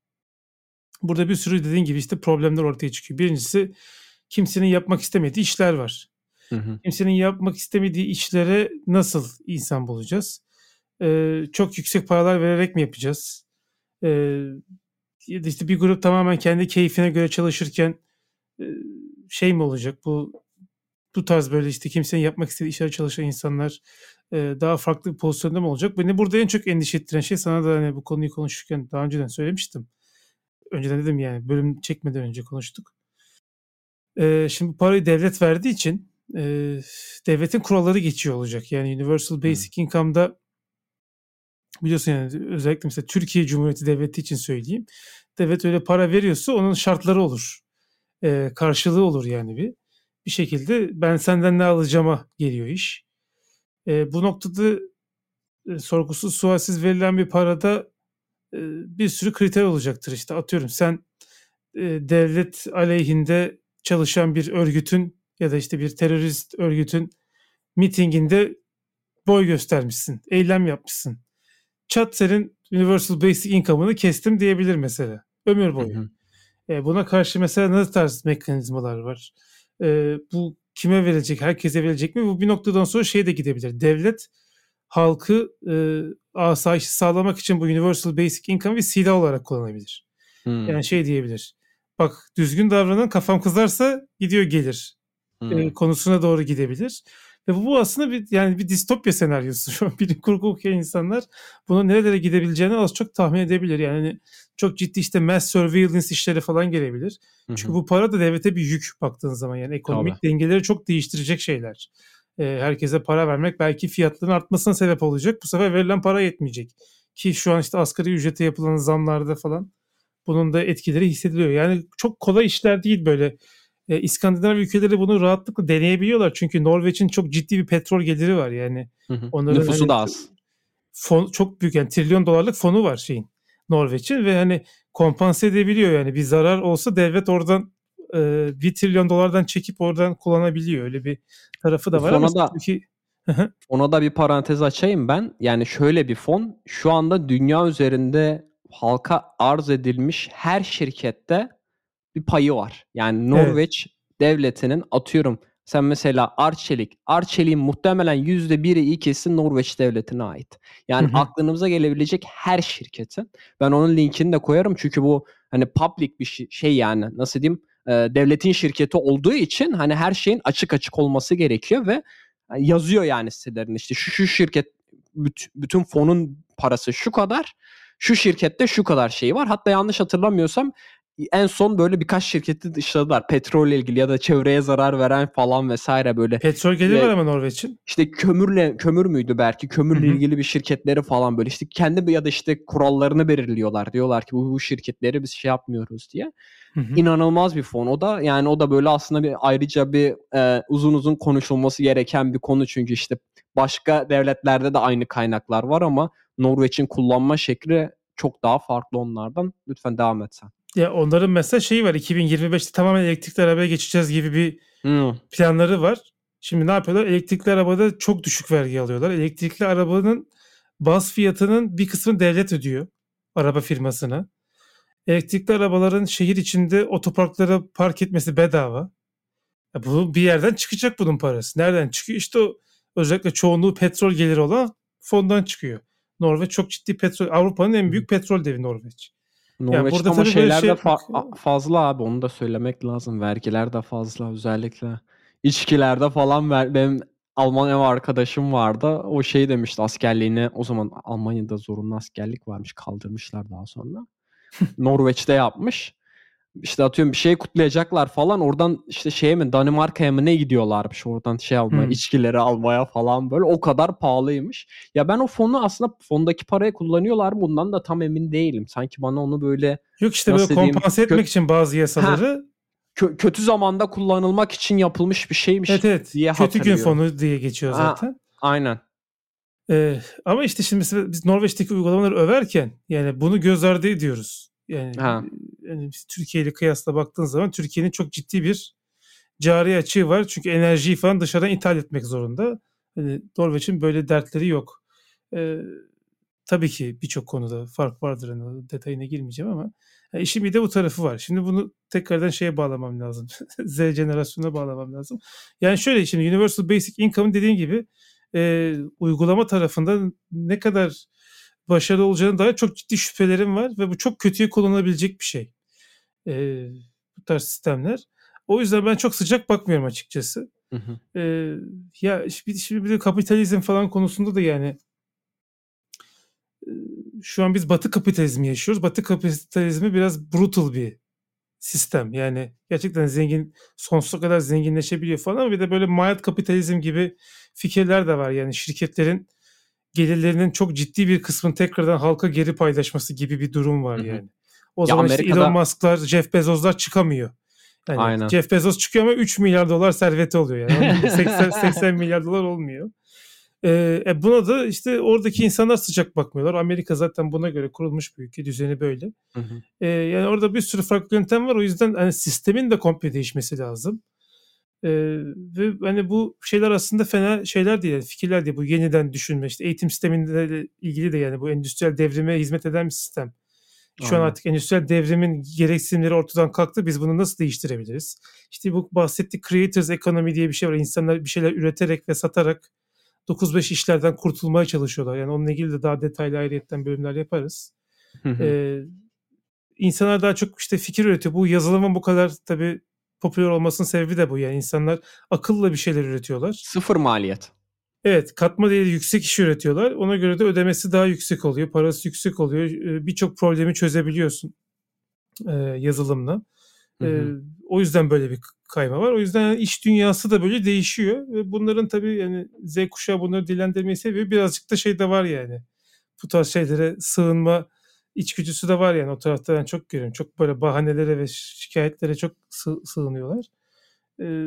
burada bir sürü dediğin gibi işte problemler ortaya çıkıyor. Birincisi kimsenin yapmak istemediği işler var. Hı hı. Kimsenin yapmak istemediği işlere nasıl insan bulacağız? Ee, çok yüksek paralar vererek mi yapacağız? Ee, işte bir grup tamamen kendi keyfine göre çalışırken e, şey mi olacak? Bu bu tarz böyle işte kimsenin yapmak istediği işlere çalışan insanlar e, daha farklı bir pozisyonda mı olacak? Beni burada en çok endişe ettiren şey sana da hani bu konuyu konuşurken daha önceden söylemiştim. Önceden dedim yani bölüm çekmeden önce konuştuk. Ee, şimdi parayı devlet verdiği için e, devletin kuralları geçiyor olacak. Yani Universal Basic hmm. Income'da biliyorsun yani özellikle mesela Türkiye Cumhuriyeti Devleti için söyleyeyim. Devlet öyle para veriyorsa onun şartları olur. Ee, karşılığı olur yani bir. bir şekilde ben senden ne alacağıma geliyor iş. E, bu noktada e, sorgusuz sualsiz verilen bir parada e, bir sürü kriter olacaktır. İşte atıyorum sen e, devlet aleyhinde çalışan bir örgütün ya da işte bir terörist örgütün mitinginde boy göstermişsin, eylem yapmışsın. Çat senin Universal Basic Income'ını kestim diyebilir mesela. Ömür boyu. Hı hı. E, buna karşı mesela ne tarz mekanizmalar var? E, bu kime verilecek? Herkese verilecek mi? Bu bir noktadan sonra şeye de gidebilir. Devlet halkı e, asayişi sağlamak için bu Universal Basic Income bir silah olarak kullanabilir. Hmm. Yani şey diyebilir. Bak düzgün davranan kafam kızarsa gidiyor gelir. Hmm. E, konusuna doğru gidebilir. Ve bu, bu aslında bir yani bir distopya senaryosu. Şu an bilim kurgu okuyan insanlar bunun nerelere gidebileceğini az çok tahmin edebilir. Yani çok ciddi işte mass surveillance işleri falan gelebilir. Hı hı. Çünkü bu para da devlete bir yük baktığın zaman. Yani ekonomik Tabii. dengeleri çok değiştirecek şeyler. Ee, herkese para vermek belki fiyatların artmasına sebep olacak. Bu sefer verilen para yetmeyecek. Ki şu an işte asgari ücrete yapılan zamlarda falan bunun da etkileri hissediliyor. Yani çok kolay işler değil böyle. E, İskandinav ülkeleri bunu rahatlıkla deneyebiliyorlar. Çünkü Norveç'in çok ciddi bir petrol geliri var yani. Hı hı. Nüfusu hani, da az. Fon, çok büyük yani trilyon dolarlık fonu var şeyin Norveç'in ve hani kompanse edebiliyor yani bir zarar olsa devlet oradan e, bir trilyon dolardan çekip oradan kullanabiliyor. Öyle bir tarafı da var ama da, Türkiye... ona da bir parantez açayım ben. Yani şöyle bir fon şu anda dünya üzerinde halka arz edilmiş her şirkette bir payı var. Yani Norveç evet. devletinin atıyorum sen mesela Arçelik. Arçelik'in muhtemelen yüzde biri ikisi Norveç devletine ait. Yani hı hı. aklınıza gelebilecek her şirketin. Ben onun linkini de koyarım çünkü bu hani public bir şey yani nasıl diyeyim e, devletin şirketi olduğu için hani her şeyin açık açık olması gerekiyor ve yazıyor yani sitelerin işte şu şu şirket bütün fonun parası şu kadar. Şu şirkette şu kadar şey var. Hatta yanlış hatırlamıyorsam en son böyle birkaç şirketi dışladılar. Petrolle ilgili ya da çevreye zarar veren falan vesaire böyle. Petrol geliri var ama Norveç'in. İşte kömürle kömür müydü belki? Kömürle Hı-hı. ilgili bir şirketleri falan böyle işte kendi ya da işte kurallarını belirliyorlar. Diyorlar ki bu, bu şirketleri biz şey yapmıyoruz diye. Hı-hı. İnanılmaz bir fon. O da yani o da böyle aslında bir ayrıca bir e, uzun uzun konuşulması gereken bir konu çünkü işte başka devletlerde de aynı kaynaklar var ama Norveç'in kullanma şekli çok daha farklı onlardan. Lütfen devam et sen. Ya onların mesela şeyi var iki bin yirmi beşte tamamen elektrikli arabaya geçeceğiz gibi bir hmm. planları var. Şimdi ne yapıyorlar? Elektrikli arabada çok düşük vergi alıyorlar. Elektrikli arabanın baz fiyatının bir kısmını devlet ödüyor araba firmasına. Elektrikli arabaların şehir içinde otoparklara park etmesi bedava. Ya bu bir yerden çıkacak bunun parası. Nereden çıkıyor? İşte o özellikle çoğunluğu petrol geliri olan fondan çıkıyor. Norveç çok ciddi petrol. Avrupa'nın en büyük petrol devi Norveç. Norveç'te yani ama şeyler şey... de fa- fazla abi onu da söylemek lazım. Vergiler de fazla özellikle. İçkilerde falan ver- benim Alman ev arkadaşım vardı. O şey demişti askerliğine o zaman Almanya'da zorunlu askerlik varmış kaldırmışlar daha sonra. Norveç'te yapmış. İşte atıyorum bir şey kutlayacaklar falan oradan işte şeye mi Danimarka'ya mı ne gidiyorlarmış oradan şey almaya hmm. içkileri almaya falan böyle o kadar pahalıymış. Ya ben o fonu aslında fondaki parayı kullanıyorlar bundan da tam emin değilim. Sanki bana onu böyle yok işte böyle kompanse etmek kö- için bazı yasaları ha, kö- kötü zamanda kullanılmak için yapılmış bir şeymiş evet, evet. diye kötü hatırlıyorum. Kötü gün fonu diye geçiyor zaten. Ha, aynen. Ee, ama işte şimdi mesela biz Norveç'teki uygulamaları överken yani bunu göz ardı ediyoruz. Yani, yani Türkiye ile kıyasla baktığın zaman Türkiye'nin çok ciddi bir cari açığı var. Çünkü enerjiyi falan dışarıdan ithal etmek zorunda. Yani Norveç'in böyle dertleri yok. Ee, tabii ki birçok konuda fark vardır. Yani detayına girmeyeceğim ama yani işin bir de bu tarafı var. Şimdi bunu tekrardan şeye bağlamam lazım. Z jenerasyonuna bağlamam lazım. Yani şöyle şimdi Universal Basic Income'ın dediğim gibi e, uygulama tarafında ne kadar başarılı olacağına dair çok ciddi şüphelerim var ve bu çok kötüye kullanılabilecek bir şey. E, bu tarz sistemler. O yüzden ben çok sıcak bakmıyorum açıkçası. Hı hı. E, ya şimdi, şimdi bir de kapitalizm falan konusunda da yani şu an biz Batı kapitalizmi yaşıyoruz. Batı kapitalizmi biraz brutal bir sistem. Yani gerçekten zengin sonsuza kadar zenginleşebiliyor falan ama bir de böyle mild kapitalizm gibi fikirler de var. Yani şirketlerin gelirlerinin çok ciddi bir kısmını tekrardan halka geri paylaşması gibi bir durum var yani. O ya zaman Amerika'da... işte Elon Musk'lar, Jeff Bezos'lar çıkamıyor. Yani Aynen. Jeff Bezos çıkıyor ama üç milyar dolar serveti oluyor yani. seksen seksen milyar dolar olmuyor. Ee, e buna da işte oradaki insanlar sıcak bakmıyorlar. Amerika zaten buna göre kurulmuş bir ülke. Düzeni böyle. Hı hı. Ee, yani orada bir sürü farklı yöntem var. O yüzden hani sistemin de komple değişmesi lazım. Ee, ve hani bu şeyler aslında fena şeyler değil. Yani fikirler değil. Bu yeniden düşünme. İşte eğitim sisteminde ilgili de yani bu endüstriyel devrime hizmet eden bir sistem. Şu an Aynen. artık endüstriyel devrimin gereksinimleri ortadan kalktı. Biz bunu nasıl değiştirebiliriz? İşte bu bahsettiği creators economy diye bir şey var. İnsanlar bir şeyler üreterek ve satarak dokuz beş işlerden kurtulmaya çalışıyorlar. Yani onunla ilgili de daha detaylı ayrıyetten bölümler yaparız. Hı hı. Ee, insanlar daha çok işte fikir üretiyor. Bu yazılımın bu kadar tabii popüler olmasının sebebi de bu. Yani insanlar akılla bir şeyler üretiyorlar. Sıfır maliyet. Evet, katma değeri yüksek iş üretiyorlar. Ona göre de ödemesi daha yüksek oluyor. Parası yüksek oluyor. Ee, birçok problemi çözebiliyorsun e, yazılımla. Hı E, hı. o yüzden böyle bir kayma var. O yüzden iş dünyası da böyle değişiyor. Ve bunların tabii yani Z kuşağı bunları dilendirmeyi seviyor. Birazcık da şey de var yani. Bu tarz şeylere sığınma içgüdüsü de var yani. O tarafta ben çok görüyorum. Çok böyle bahanelere ve şikayetlere çok sığ- sığınıyorlar. E,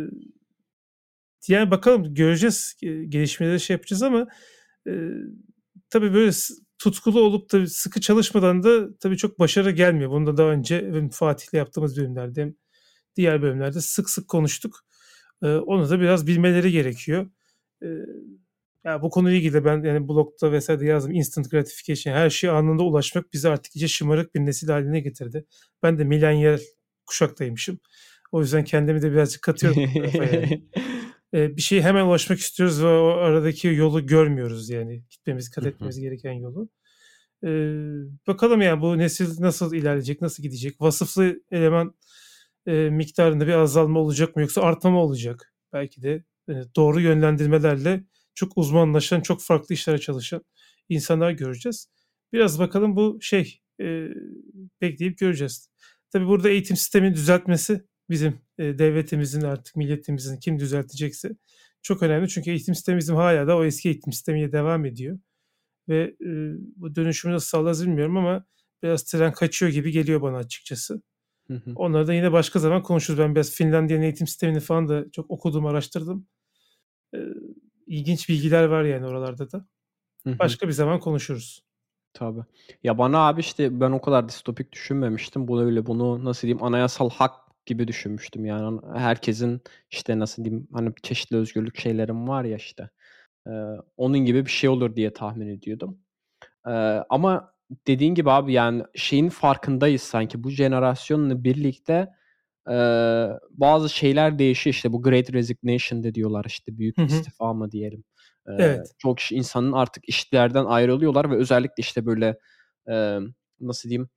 yani bakalım göreceğiz. Gelişmeleri şey yapacağız ama e, tabii böyle tutkulu olup da sıkı çalışmadan da tabii çok başarı gelmiyor. Bunu da daha önce Fatih'le yaptığımız bölümlerde hem diğer bölümlerde sık sık konuştuk. Ee, onu da biraz bilmeleri gerekiyor. Ee, ya bu konuyla ilgili de ben yani blogda vesaire de yazdım. Instant gratification, her şeye anında ulaşmak bizi artık iyice şımarık bir nesil haline getirdi. Ben de milenyal kuşaktaymışım. O yüzden kendimi de birazcık katıyorum bu tarafa yani. Ee, bir şeye hemen ulaşmak istiyoruz ve o aradaki yolu görmüyoruz yani. Gitmemiz, kat Hı hı. etmemiz gereken yolu. Ee, bakalım yani bu nesil nasıl ilerleyecek, nasıl gidecek? Vasıflı eleman e, miktarında bir azalma olacak mı yoksa artma mı olacak? Belki de e, doğru yönlendirmelerle çok uzmanlaşan, çok farklı işlere çalışan insanlar göreceğiz. Biraz bakalım bu şey e, bekleyip göreceğiz. Tabii burada eğitim sistemini düzeltmesi bizim e, devletimizin artık milletimizin kim düzeltecekse çok önemli. Çünkü eğitim sistemimizin hala da o eski eğitim sistemiyle devam ediyor. Ve e, bu dönüşümü nasıl sağlarız bilmiyorum ama biraz tren kaçıyor gibi geliyor bana açıkçası. Hı hı. Onları da yine başka zaman konuşuruz. Ben biraz Finlandiya'nın eğitim sistemini falan da çok okudum, araştırdım. Ee, ilginç bilgiler var yani oralarda da. Hı hı. Başka bir zaman konuşuruz. Tabii. Ya bana abi işte ben o kadar distopik düşünmemiştim. Bunu öyle bunu nasıl diyeyim anayasal hak gibi düşünmüştüm yani. Herkesin işte nasıl diyeyim hani çeşitli özgürlük şeylerim var ya işte. Ee, onun gibi bir şey olur diye tahmin ediyordum. Ee, ama dediğin gibi abi yani şeyin farkındayız sanki bu jenerasyonla birlikte eee, bazı şeyler değişiyor. İşte bu Great Resignation de diyorlar işte büyük Hı hı. istifa mı diyelim. Eee, Evet. çok kişi insanın artık işlerden ayrılıyorlar ve özellikle işte böyle emm, nasıl diyeyim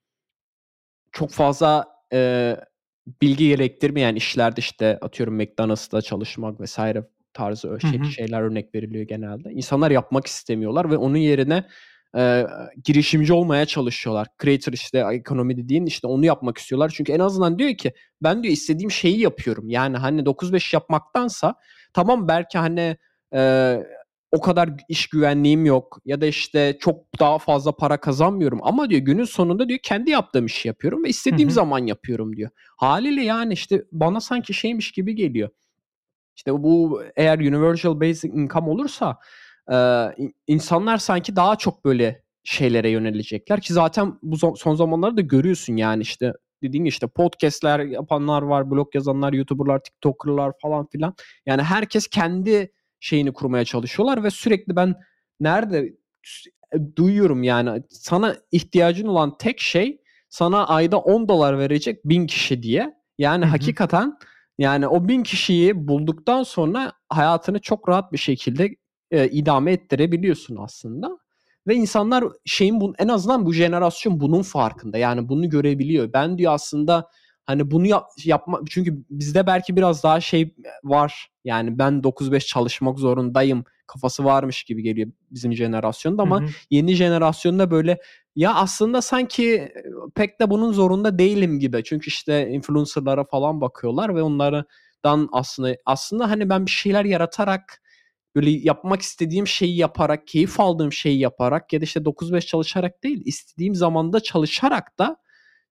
çok fazla eee, bilgi gerektirmeyen işlerde işte atıyorum McDonald's'ta çalışmak vesaire tarzı ö Hı şey hı. şeyler örnek veriliyor genelde. İnsanlar yapmak istemiyorlar ve onun yerine eee, girişimci olmaya çalışıyorlar. Creator işte ekonomi dediğin işte onu yapmak istiyorlar. Çünkü en azından diyor ki ben diyor istediğim şeyi yapıyorum. Yani hani dokuz beş yapmaktansa tamam belki hani eee, o kadar iş güvenliğim yok ya da işte çok daha fazla para kazanmıyorum ama diyor günün sonunda diyor kendi yaptığım işi yapıyorum ve Hı istediğim hı. zaman yapıyorum diyor. Haliyle yani işte bana sanki şeymiş gibi geliyor. İşte bu eğer universal basic income olursa eee, in insanlar sanki daha çok böyle şeylere yönelecekler ki zaten bu zo son zamanlarda da görüyorsun yani işte dediğin gibi işte podcast'ler yapanlar var, blog yazanlar, YouTuber'lar, TikToker'lar falan filan. Yani herkes kendi şeyini kurmaya çalışıyorlar ve sürekli ben nerede s duyuyorum yani sana ihtiyacın olan tek şey sana ayda on dolar verecek bin kişi diye. Yani Hı hı. hakikaten yani o bin kişiyi bulduktan sonra hayatını çok rahat bir şekilde, eee, idame ettirebiliyorsun aslında ve insanlar şeyin bun en azından bu jenerasyon bunun farkında. Yani bunu görebiliyor. Ben diyor aslında, hani, bunu yap yapma çünkü bizde belki biraz daha şey var, yani ben dokuz beş çalışmak zorundayım kafası varmış gibi geliyor bizim jenerasyonda Hı ama hı. yeni jenerasyonda böyle, ya aslında sanki pek de bunun zorunda değilim gibi. Çünkü işte influencer'lara falan bakıyorlar ve onlardan aslında aslında hani ben bir şeyler yaratarak, böyle yapmak istediğim şeyi yaparak, keyif aldığım şeyi yaparak ya da işte dokuz beş çalışarak değil, istediğim zamanda çalışarak da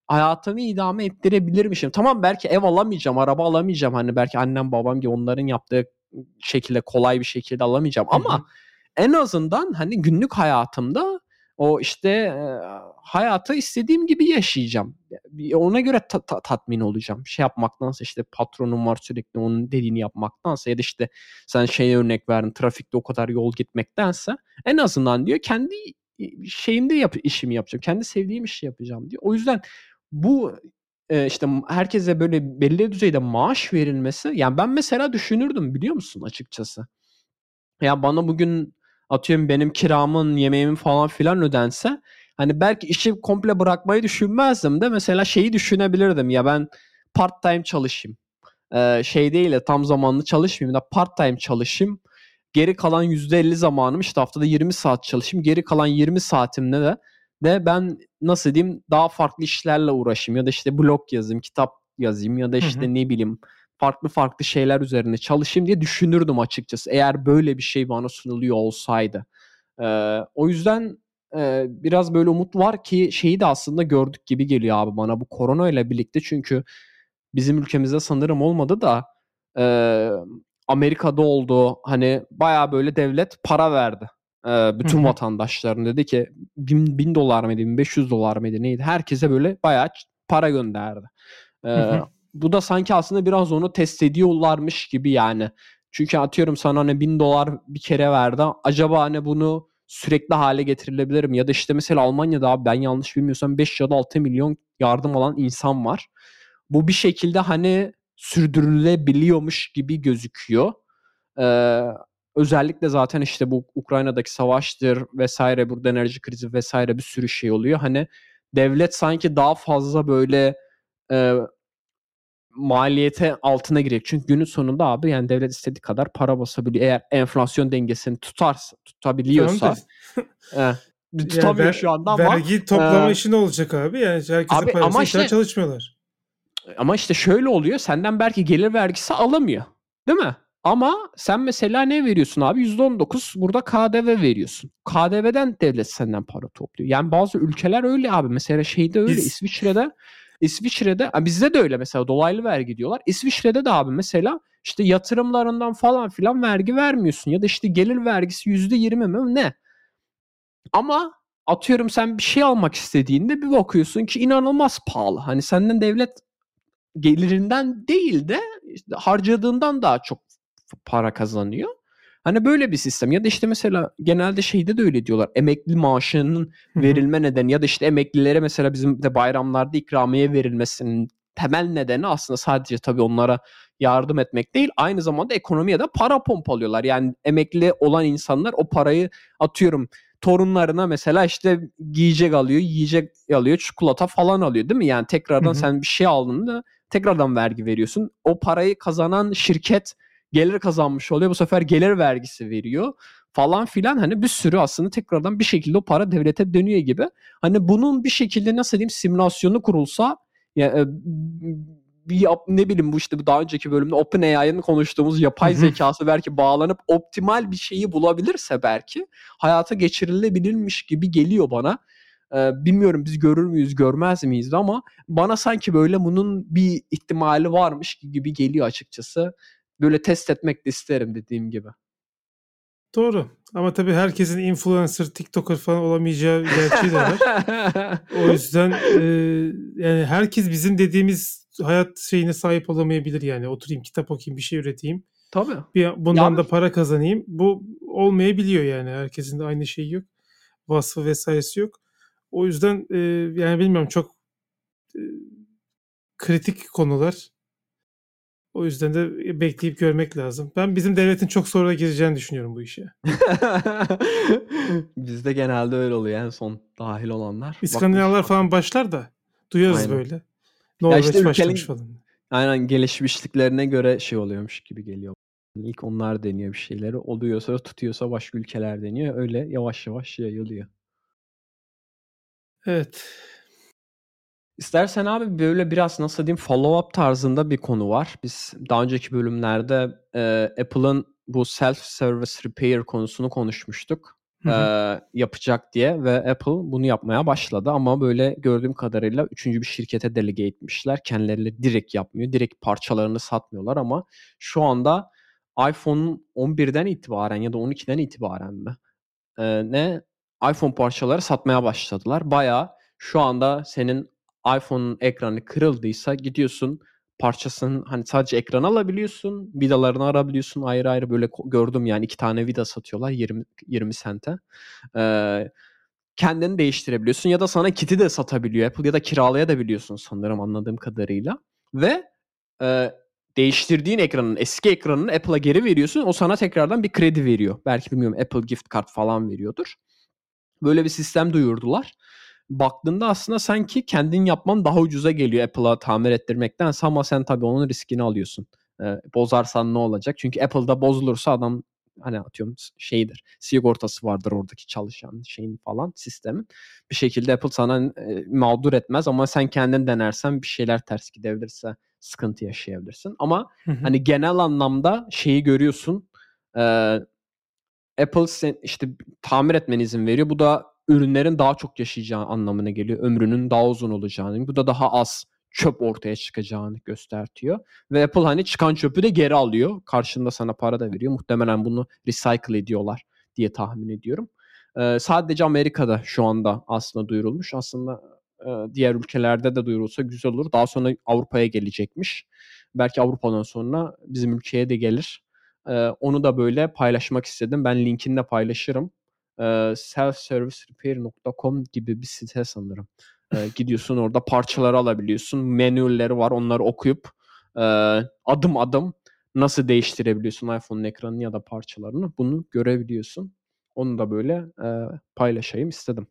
hayatımı idame ettirebilirmişim. Tamam, belki ev alamayacağım, araba alamayacağım. Hani belki annem babam gibi onların yaptığı şekilde kolay bir şekilde alamayacağım. Hı Ama hı. en azından hani günlük hayatımda o işte e, hayatı istediğim gibi yaşayacağım. Bir Ona göre ta- ta- tatmin olacağım. Şey yapmaktansa, işte patronum var sürekli onun dediğini yapmaktansa, ya da işte sen şeye örnek verdin, trafikte o kadar yol gitmektense, en azından diyor kendi şeyimde yap işimi yapacağım. Kendi sevdiğim işi yapacağım diyor. O yüzden bu e, işte herkese böyle belli düzeyde maaş verilmesi, yani ben mesela düşünürdüm biliyor musun açıkçası. Ya bana bugün atıyorum benim kiramın, yemeğimin falan filan ödense, hani belki işi komple bırakmayı düşünmezdim de mesela şeyi düşünebilirdim. Ya ben part time çalışayım. Ee, şey değil de tam zamanlı çalışmayayım da part time çalışayım. Geri kalan yüzde elli zamanım, işte haftada yirmi saat çalışayım. Geri kalan yirmi saatimde de de ben nasıl diyeyim, daha farklı işlerle uğraşayım. Ya da işte blog yazayım, kitap yazayım, ya da Hı hı. işte ne bileyim farklı farklı şeyler üzerine çalışayım diye düşünürdüm açıkçası. Eğer böyle bir şey bana sunuluyor olsaydı. Ee, o yüzden e, biraz böyle umut var ki şeyi de aslında gördük gibi geliyor abi bana bu korona ile birlikte. Çünkü bizim ülkemizde sanırım olmadı da e, Amerika'da oldu. Hani bayağı böyle devlet para verdi. E, Hı bütün hı. vatandaşlarına dedi ki bin, bin dolar mıydı, bin beş yüz dolar mıydı neydi? Herkese böyle bayağı para gönderdi. E, Hı hı. Bu da sanki aslında biraz onu test ediyorlarmış gibi yani. Çünkü atıyorum sana hani bin dolar bir kere verdi. Acaba hani bunu sürekli hale getirilebilir mi? Ya da işte mesela Almanya'da abi, ben yanlış bilmiyorsam beş ya da altı milyon yardım alan insan var. Bu bir şekilde hani sürdürülebiliyormuş gibi gözüküyor. Ee, Özellikle zaten işte bu Ukrayna'daki savaştır vesaire, burada enerji krizi vesaire bir sürü şey oluyor. Hani devlet sanki daha fazla böyle e, maliyete altına girecek. Çünkü günün sonunda abi yani devlet istediği kadar para basabiliyor. Eğer enflasyon dengesini tutarsa, Tamam da tutabiliyorsa, e, yani tutamıyor ver, şu anda ama vergi e, toplama işi ne olacak abi? Yani herkesin abi parası ama yeter, işte çalışmıyorlar. Ama işte şöyle oluyor. Senden belki gelir vergisi alamıyor. Değil mi? Ama sen mesela ne veriyorsun abi? yüzde on dokuz burada K D V veriyorsun. K D V'den devlet senden para topluyor. Yani bazı ülkeler öyle abi. Mesela şeyde öyle. Biz İsviçre'de İsviçre'de bizde de öyle mesela, dolaylı vergi diyorlar. İsviçre'de de abi mesela işte yatırımlarından falan filan vergi vermiyorsun. Ya da işte gelir vergisi yüzde yirmi mi ne? Ama atıyorum sen bir şey almak istediğinde bir bakıyorsun ki inanılmaz pahalı. Hani senden devlet gelirinden değil de işte harcadığından daha çok para kazanıyor. Hani böyle bir sistem. Ya da işte mesela genelde şeyde de öyle diyorlar. Emekli maaşının Hı hı. verilme nedeni, ya da işte emeklilere mesela bizim de bayramlarda ikramiye verilmesinin temel nedeni aslında sadece tabii onlara yardım etmek değil, aynı zamanda ekonomiye de para pompalıyorlar. Yani emekli olan insanlar o parayı atıyorum torunlarına mesela işte giyecek alıyor, yiyecek alıyor, çikolata falan alıyor değil mi? Yani Hı tekrardan hı. sen bir şey aldığında tekrardan vergi veriyorsun. O parayı kazanan şirket gelir kazanmış oluyor. Bu sefer gelir vergisi veriyor falan filan. Hani bir sürü aslında tekrardan bir şekilde o para devlete dönüyor gibi. Hani bunun bir şekilde nasıl diyeyim simülasyonu kurulsa ya, e, bir ne bileyim bu işte daha önceki bölümde OpenAI'nin konuştuğumuz Hı yapay hı. zekası belki bağlanıp optimal bir şeyi bulabilirse belki hayata geçirilebilirmiş gibi geliyor bana. Ee, bilmiyorum biz görür müyüz görmez miyiz ama bana sanki böyle bunun bir ihtimali varmış gibi geliyor açıkçası. Böyle test etmek de isterim dediğim gibi. Doğru. Ama tabii herkesin influencer, TikToker falan olamayacağı gerçeği de var. O yüzden e, yani herkes bizim dediğimiz hayat şeyine sahip olamayabilir yani. Oturayım, kitap okuyayım, bir şey üreteyim. Tabii. Bir, Ya bundan abi, da para kazanayım. Bu olmayabiliyor yani. Herkesin de aynı şeyi yok. Vasfı vesairesi yok. O yüzden e, yani bilmiyorum, çok e, kritik konular. O yüzden de bekleyip görmek lazım. Ben bizim devletin çok sonra gireceğini düşünüyorum bu işe. bizde genelde öyle oluyor en son dahil olanlar. Bakmış İskandinavlar falan bakın. başlar da duyarız Aynen. böyle. Ya işte Norveç başlamış ülkenin falan. aynen gelişmişliklerine göre şey oluyormuş gibi geliyor. İlk onlar deniyor bir şeyleri. Oluyorsa tutuyorsa başka ülkeler deniyor. Öyle yavaş yavaş yayılıyor. Evet. İstersen abi böyle biraz nasıl diyeyim follow-up tarzında bir konu var. Biz daha önceki bölümlerde e, Apple'ın bu self-service repair konusunu konuşmuştuk. Hı hı. e, yapacak diye ve Apple bunu yapmaya başladı ama böyle gördüğüm kadarıyla üçüncü bir şirkete delege etmişler. Kendileri direkt yapmıyor. Direkt parçalarını satmıyorlar ama şu anda iPhone on birden itibaren ya da on ikiden itibaren mi? E, ne? iPhone parçaları satmaya başladılar. Bayağı şu anda senin iPhone'un ekranı kırıldıysa gidiyorsun parçasının hani sadece ekranı alabiliyorsun. Vidalarını alabiliyorsun. Ayrı ayrı böyle gördüm yani iki tane vida satıyorlar yirmi yirmi sente. Ee, kendini değiştirebiliyorsun ya da sana kiti de satabiliyor Apple ya da kiralayabiliyorsun sanırım anladığım kadarıyla. Ve e, değiştirdiğin ekranın eski ekranını Apple'a geri veriyorsun. O sana tekrardan bir kredi veriyor. Belki bilmiyorum Apple gift card falan veriyordur. Böyle bir sistem duyurdular. Baktığında aslında sanki kendin yapman daha ucuza geliyor Apple'a tamir ettirmektense ama sen tabii onun riskini alıyorsun. Ee, bozarsan ne olacak? Çünkü Apple'da bozulursa adam hani atıyorum şeydir. Sigortası vardır oradaki çalışan şeyin falan sistemin. Bir şekilde Apple sana e, mağdur etmez ama sen kendin denersen bir şeyler ters gidebilirse sıkıntı yaşayabilirsin. Ama Hı hı. hani genel anlamda şeyi görüyorsun. Eee Apple sen, işte tamir etmene izin veriyor. Bu da ürünlerin daha çok yaşayacağı anlamına geliyor. Ömrünün daha uzun olacağını. Bu da daha az çöp ortaya çıkacağını gösteriyor. Ve Apple hani çıkan çöpü de geri alıyor. Karşında sana para da veriyor. Muhtemelen bunu recycle ediyorlar diye tahmin ediyorum. Ee, sadece Amerika'da şu anda aslında duyurulmuş. Aslında e, diğer ülkelerde de duyurulsa güzel olur. Daha sonra Avrupa'ya gelecekmiş. Belki Avrupa'dan sonra bizim ülkeye de gelir. Ee, onu da böyle paylaşmak istedim. Ben linkini de paylaşırım. Ee, self service repair nokta com gibi bir site sanırım. Ee, gidiyorsun orada parçaları alabiliyorsun. Menüleri var. Onları okuyup e, adım adım nasıl değiştirebiliyorsun iPhone'un ekranını ya da parçalarını bunu görebiliyorsun. Onu da böyle e, paylaşayım istedim.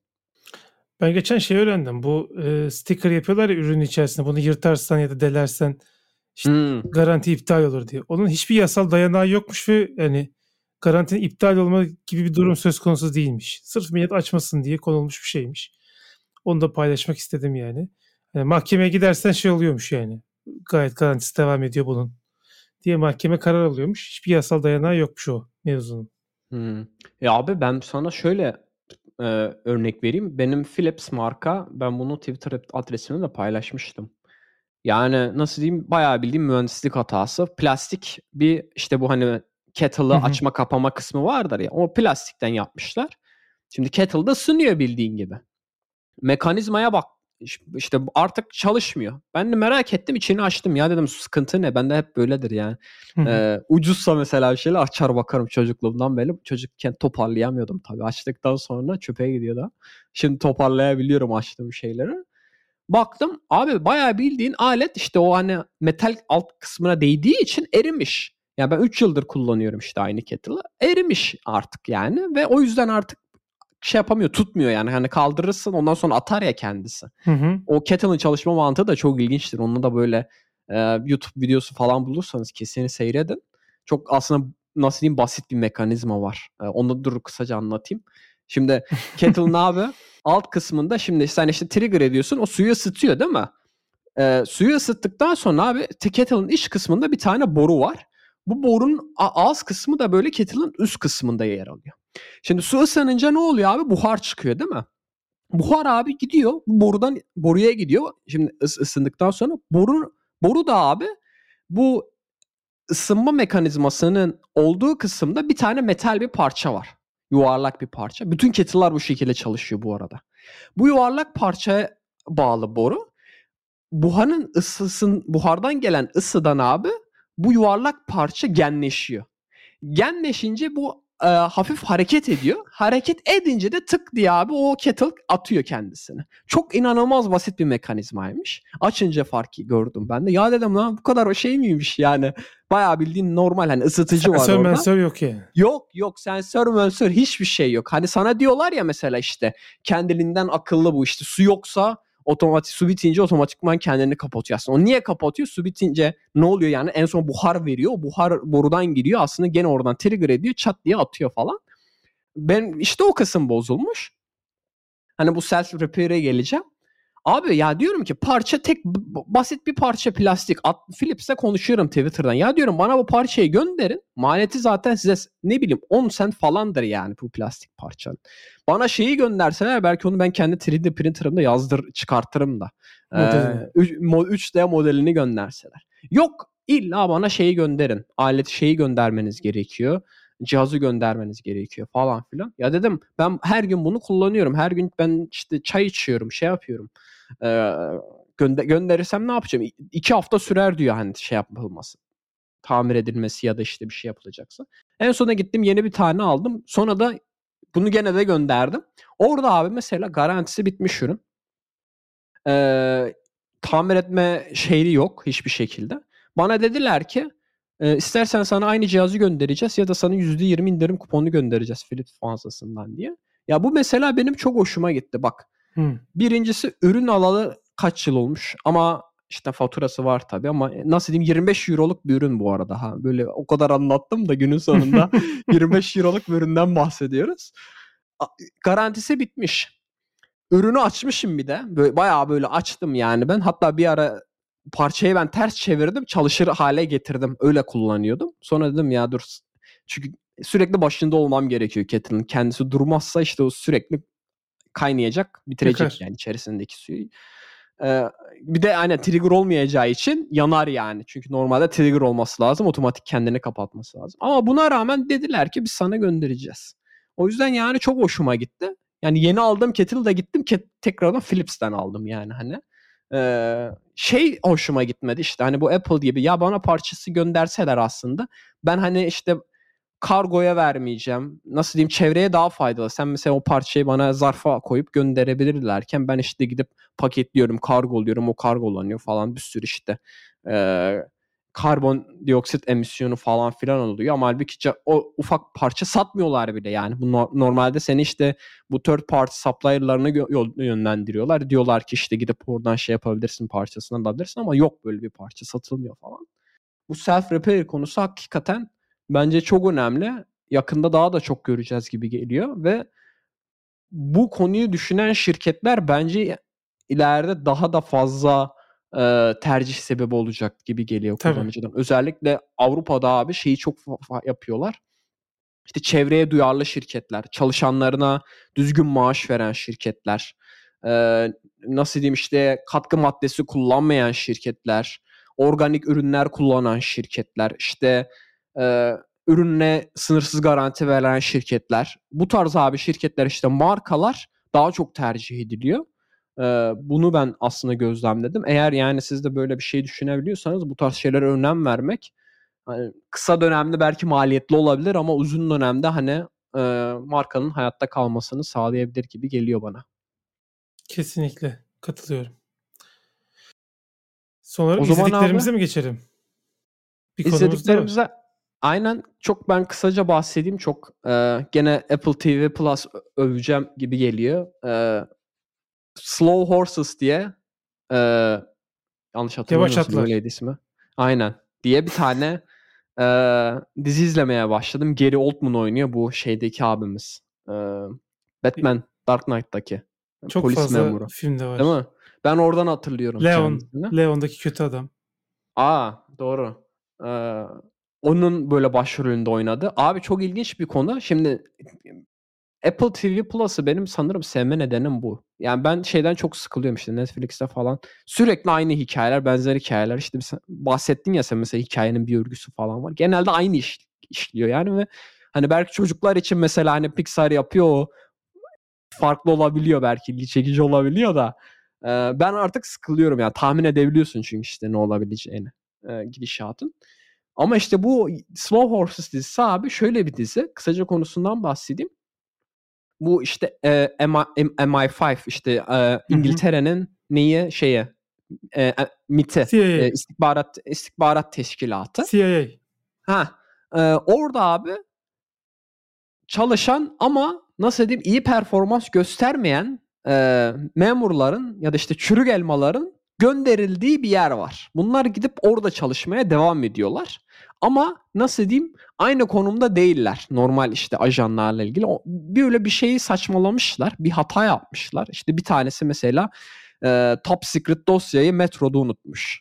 Ben geçen şey öğrendim. Bu e, sticker yapıyorlar ya ürünün içerisinde. Bunu yırtarsan ya da delersen işte Hmm. garanti iptal olur diye. Onun hiçbir yasal dayanağı yokmuş ve yani garantinin iptal olma gibi bir durum söz konusu değilmiş. Sırf millet açmasın diye konulmuş bir şeymiş. Onu da paylaşmak istedim yani. Yani mahkemeye gidersen şey oluyormuş yani. Gayet garantisi devam ediyor bunun diye mahkeme karar alıyormuş. Hiçbir yasal dayanağı yokmuş o mevzunun. Hmm. Ya abi ben sana şöyle e, örnek vereyim. Benim Philips marka ben bunu Twitter adresimde de paylaşmıştım. Yani nasıl diyeyim bayağı bildiğim mühendislik hatası. Plastik bir işte bu hani kettle'ı Hı hı. açma kapama kısmı vardır ya. O plastikten yapmışlar. Şimdi kettle'da ısınıyor bildiğin gibi. Mekanizmaya bak işte artık çalışmıyor. Ben de merak ettim içini açtım ya dedim sıkıntı ne? Bende hep böyledir yani. Hı hı. Ee, ucuzsa mesela bir şeyler açar bakarım çocukluğumdan beri. Çocukken toparlayamıyordum tabii. Açtıktan sonra çöpe gidiyordu. Şimdi toparlayabiliyorum açtığım şeyleri. Baktım abi bayağı bildiğin alet işte o hani metal alt kısmına değdiği için erimiş. Yani ben üç yıldır kullanıyorum işte aynı kettle'ı. Erimiş artık yani ve o yüzden artık şey yapamıyor, tutmuyor yani. Hani kaldırırsın ondan sonra atar ya kendisi. Hı hı. O kettle'ın çalışma mantığı da çok ilginçtir. Onu da böyle e, YouTube videosu falan bulursanız kesin seyredin. Çok aslında nasıl diyeyim basit bir mekanizma var. E, onu da dur kısaca anlatayım. Şimdi kettle ne abi? Alt kısmında şimdi sen işte trigger ediyorsun. O suyu ısıtıyor değil mi? E, suyu ısıttıktan sonra abi kettle'ın iç kısmında bir tane boru var. Bu borunun ağız kısmı da böyle kettle'ın üst kısmında yer alıyor. Şimdi su ısınınca ne oluyor abi? Buhar çıkıyor değil mi? Buhar abi gidiyor. Bu borudan boruya gidiyor. Şimdi ıs- ısındıktan sonra boru boru da abi bu ısınma mekanizmasının olduğu kısımda bir tane metal bir parça var. Yuvarlak bir parça. Bütün kettle'lar bu şekilde çalışıyor bu arada. Bu yuvarlak parçaya bağlı boru buharın ısısın buhardan gelen ısıdan abi bu yuvarlak parça genleşiyor. Genleşince bu e, hafif hareket ediyor. Hareket edince de tık diye abi o kettle atıyor kendisini. Çok inanılmaz basit bir mekanizmaymış. Açınca farkı gördüm ben de. Ya dedim lan bu kadar o şey miymiş yani. Bayağı bildiğin normal hani ısıtıcı var Sensör orada. mensör yok yani. Yok yok sensör mensör hiçbir şey yok. Hani sana diyorlar ya mesela işte kendiliğinden akıllı bu işte su yoksa otomatik su bitince otomatikman kendini kapatıyor aslında. O niye kapatıyor? Su bitince ne oluyor yani? En son buhar veriyor. O buhar borudan giriyor. Aslında gene oradan trigger ediyor. Çat diye atıyor falan. Ben işte o kısım bozulmuş. Hani bu self repair'e geleceğim. Abi ya diyorum ki parça tek b- basit bir parça plastik. At, Philips'le konuşuyorum Twitter'dan. Ya diyorum bana bu parçayı gönderin. Maliyeti zaten size s- ne bileyim on sent falandır yani bu plastik parçanın. Bana şeyi gönderseler belki onu ben kendi üç D printer'ımda yazdır çıkartırım da. Modelini. Ee, üç D modelini gönderseler. Yok illa bana şeyi gönderin. Aleti şeyi göndermeniz gerekiyor. Cihazı göndermeniz gerekiyor falan filan. Ya dedim ben her gün bunu kullanıyorum. Her gün ben işte çay içiyorum, şey yapıyorum. Ee, gönde- gönderirsem ne yapacağım? İ- İki hafta sürer diyor hani şey yapılması. Tamir edilmesi ya da işte bir şey yapılacaksa. En sona gittim yeni bir tane aldım. Sonra da bunu gene de gönderdim. Orada abi mesela garantisi bitmiş ürün. Ee, tamir etme şeyi yok hiçbir şekilde. Bana dediler ki e, istersen sana aynı cihazı göndereceğiz ya da sana yüzde yirmi indirim kuponu göndereceğiz Philips mağazasından diye. Ya bu mesela benim çok hoşuma gitti bak. Hı. Birincisi ürün alalı kaç yıl olmuş ama işte faturası var tabii ama nasıl diyeyim yirmi beş euroluk bir ürün bu arada. Ha, böyle o kadar anlattım da günün sonunda yirmi beş euroluk bir üründen bahsediyoruz. A- Garantisi bitmiş. Ürünü açmışım bir de. Böyle, bayağı böyle açtım yani ben. Hatta bir ara parçayı ben ters çevirdim. Çalışır hale getirdim. Öyle kullanıyordum. Sonra dedim ya dur. Çünkü sürekli başında olmam gerekiyor kettle'ın. Kendisi durmazsa işte o sürekli kaynayacak, bitirecek Yakar. yani içerisindeki suyu. Ee, bir de aynen trigger olmayacağı için yanar yani. Çünkü normalde trigger olması lazım. Otomatik kendini kapatması lazım. Ama buna rağmen dediler ki biz sana göndereceğiz. O yüzden yani çok hoşuma gitti. Yani yeni aldığım kettle'da gittim ke- tekrardan Philips'ten aldım yani hani. Ee, şey hoşuma gitmedi işte hani bu Apple gibi ya bana parçası gönderseler aslında ben hani işte kargoya vermeyeceğim. Nasıl diyeyim çevreye daha faydalı. Sen mesela o parçayı bana zarfa koyup gönderebilirlerken ben işte gidip paketliyorum, kargoluyorum, o kargolanıyor falan bir sürü işte e, karbondioksit emisyonu falan filan oluyor. Ama halbuki o ufak parça satmıyorlar bile yani. Bu no- normalde seni işte bu third party supplier'larına gö- yönlendiriyorlar. Diyorlar ki işte gidip oradan şey yapabilirsin parçasını alabilirsin ama yok böyle bir parça satılmıyor falan. Bu self repair konusu hakikaten bence çok önemli. Yakında daha da çok göreceğiz gibi geliyor ve bu konuyu düşünen şirketler bence ileride daha da fazla e, tercih sebebi olacak gibi geliyor Tabii. kullanıcıdan. Özellikle Avrupa'da abi şeyi çok fa- fa- yapıyorlar. İşte çevreye duyarlı şirketler, çalışanlarına düzgün maaş veren şirketler, e, nasıl diyeyim işte katkı maddesi kullanmayan şirketler, organik ürünler kullanan şirketler, işte e, ürünle sınırsız garanti veren şirketler. Bu tarz abi şirketler işte markalar daha çok tercih ediliyor. E, bunu ben aslında gözlemledim. Eğer yani siz de böyle bir şey düşünebiliyorsanız bu tarz şeylere önem vermek hani kısa dönemde belki maliyetli olabilir ama uzun dönemde hani e, markanın hayatta kalmasını sağlayabilir gibi geliyor bana. Kesinlikle katılıyorum. Son olarak O zaman abi izlediklerimize mi geçelim? Bir konumuz da var. izlediklerimize aynen çok ben kısaca bahsedeyim çok e, gene Apple T V Plus ö- öveceğim gibi geliyor. E, Slow Horses diye e, yanlış Yavaş hatırlamıyorsam atlar. öyleydi ismi. Aynen diye bir tane e, dizi izlemeye başladım. Gary Oldman oynuyor bu şeydeki abimiz. E, Batman Dark Knight'taki Çok polis fazla memuru. filmde Değil var. mi? Ben oradan hatırlıyorum Leon. kendisini. Leon'daki kötü adam. Aa doğru. Ee, onun böyle başrolünde oynadı. Abi çok ilginç bir konu. Şimdi Apple T V Plus'ı benim sanırım sevme nedenim bu. Yani ben şeyden çok sıkılıyorum işte Netflix'te falan. Sürekli aynı hikayeler, benzer hikayeler. İşte sen bahsettin ya sen mesela hikayenin bir örgüsü falan var. Genelde aynı iş işliyor yani ve hani belki çocuklar için mesela hani Pixar yapıyor o farklı olabiliyor belki ilgi çekici olabiliyor da e, ben artık sıkılıyorum yani tahmin edebiliyorsun çünkü işte ne olabileceğini e, gidişatın. Ama işte bu Slow Horses dizisi abi şöyle bir dizi. Kısaca konusundan bahsedeyim. Bu işte e, M I, M I beş işte e, Hı hı. İngiltere'nin neyi şeye e, e, MIT'i e, C I A. istihbarat istihbarat teşkilatı. C I A. Ha e, orada abi çalışan ama nasıl diyeyim iyi performans göstermeyen e, memurların ya da işte çürük elmaların gönderildiği bir yer var. Bunlar gidip orada çalışmaya devam ediyorlar. Ama nasıl diyeyim aynı konumda değiller normal işte ajanlarla ilgili. O, böyle bir şeyi saçmalamışlar. Bir hata yapmışlar. İşte bir tanesi mesela e, top secret dosyayı metroda unutmuş.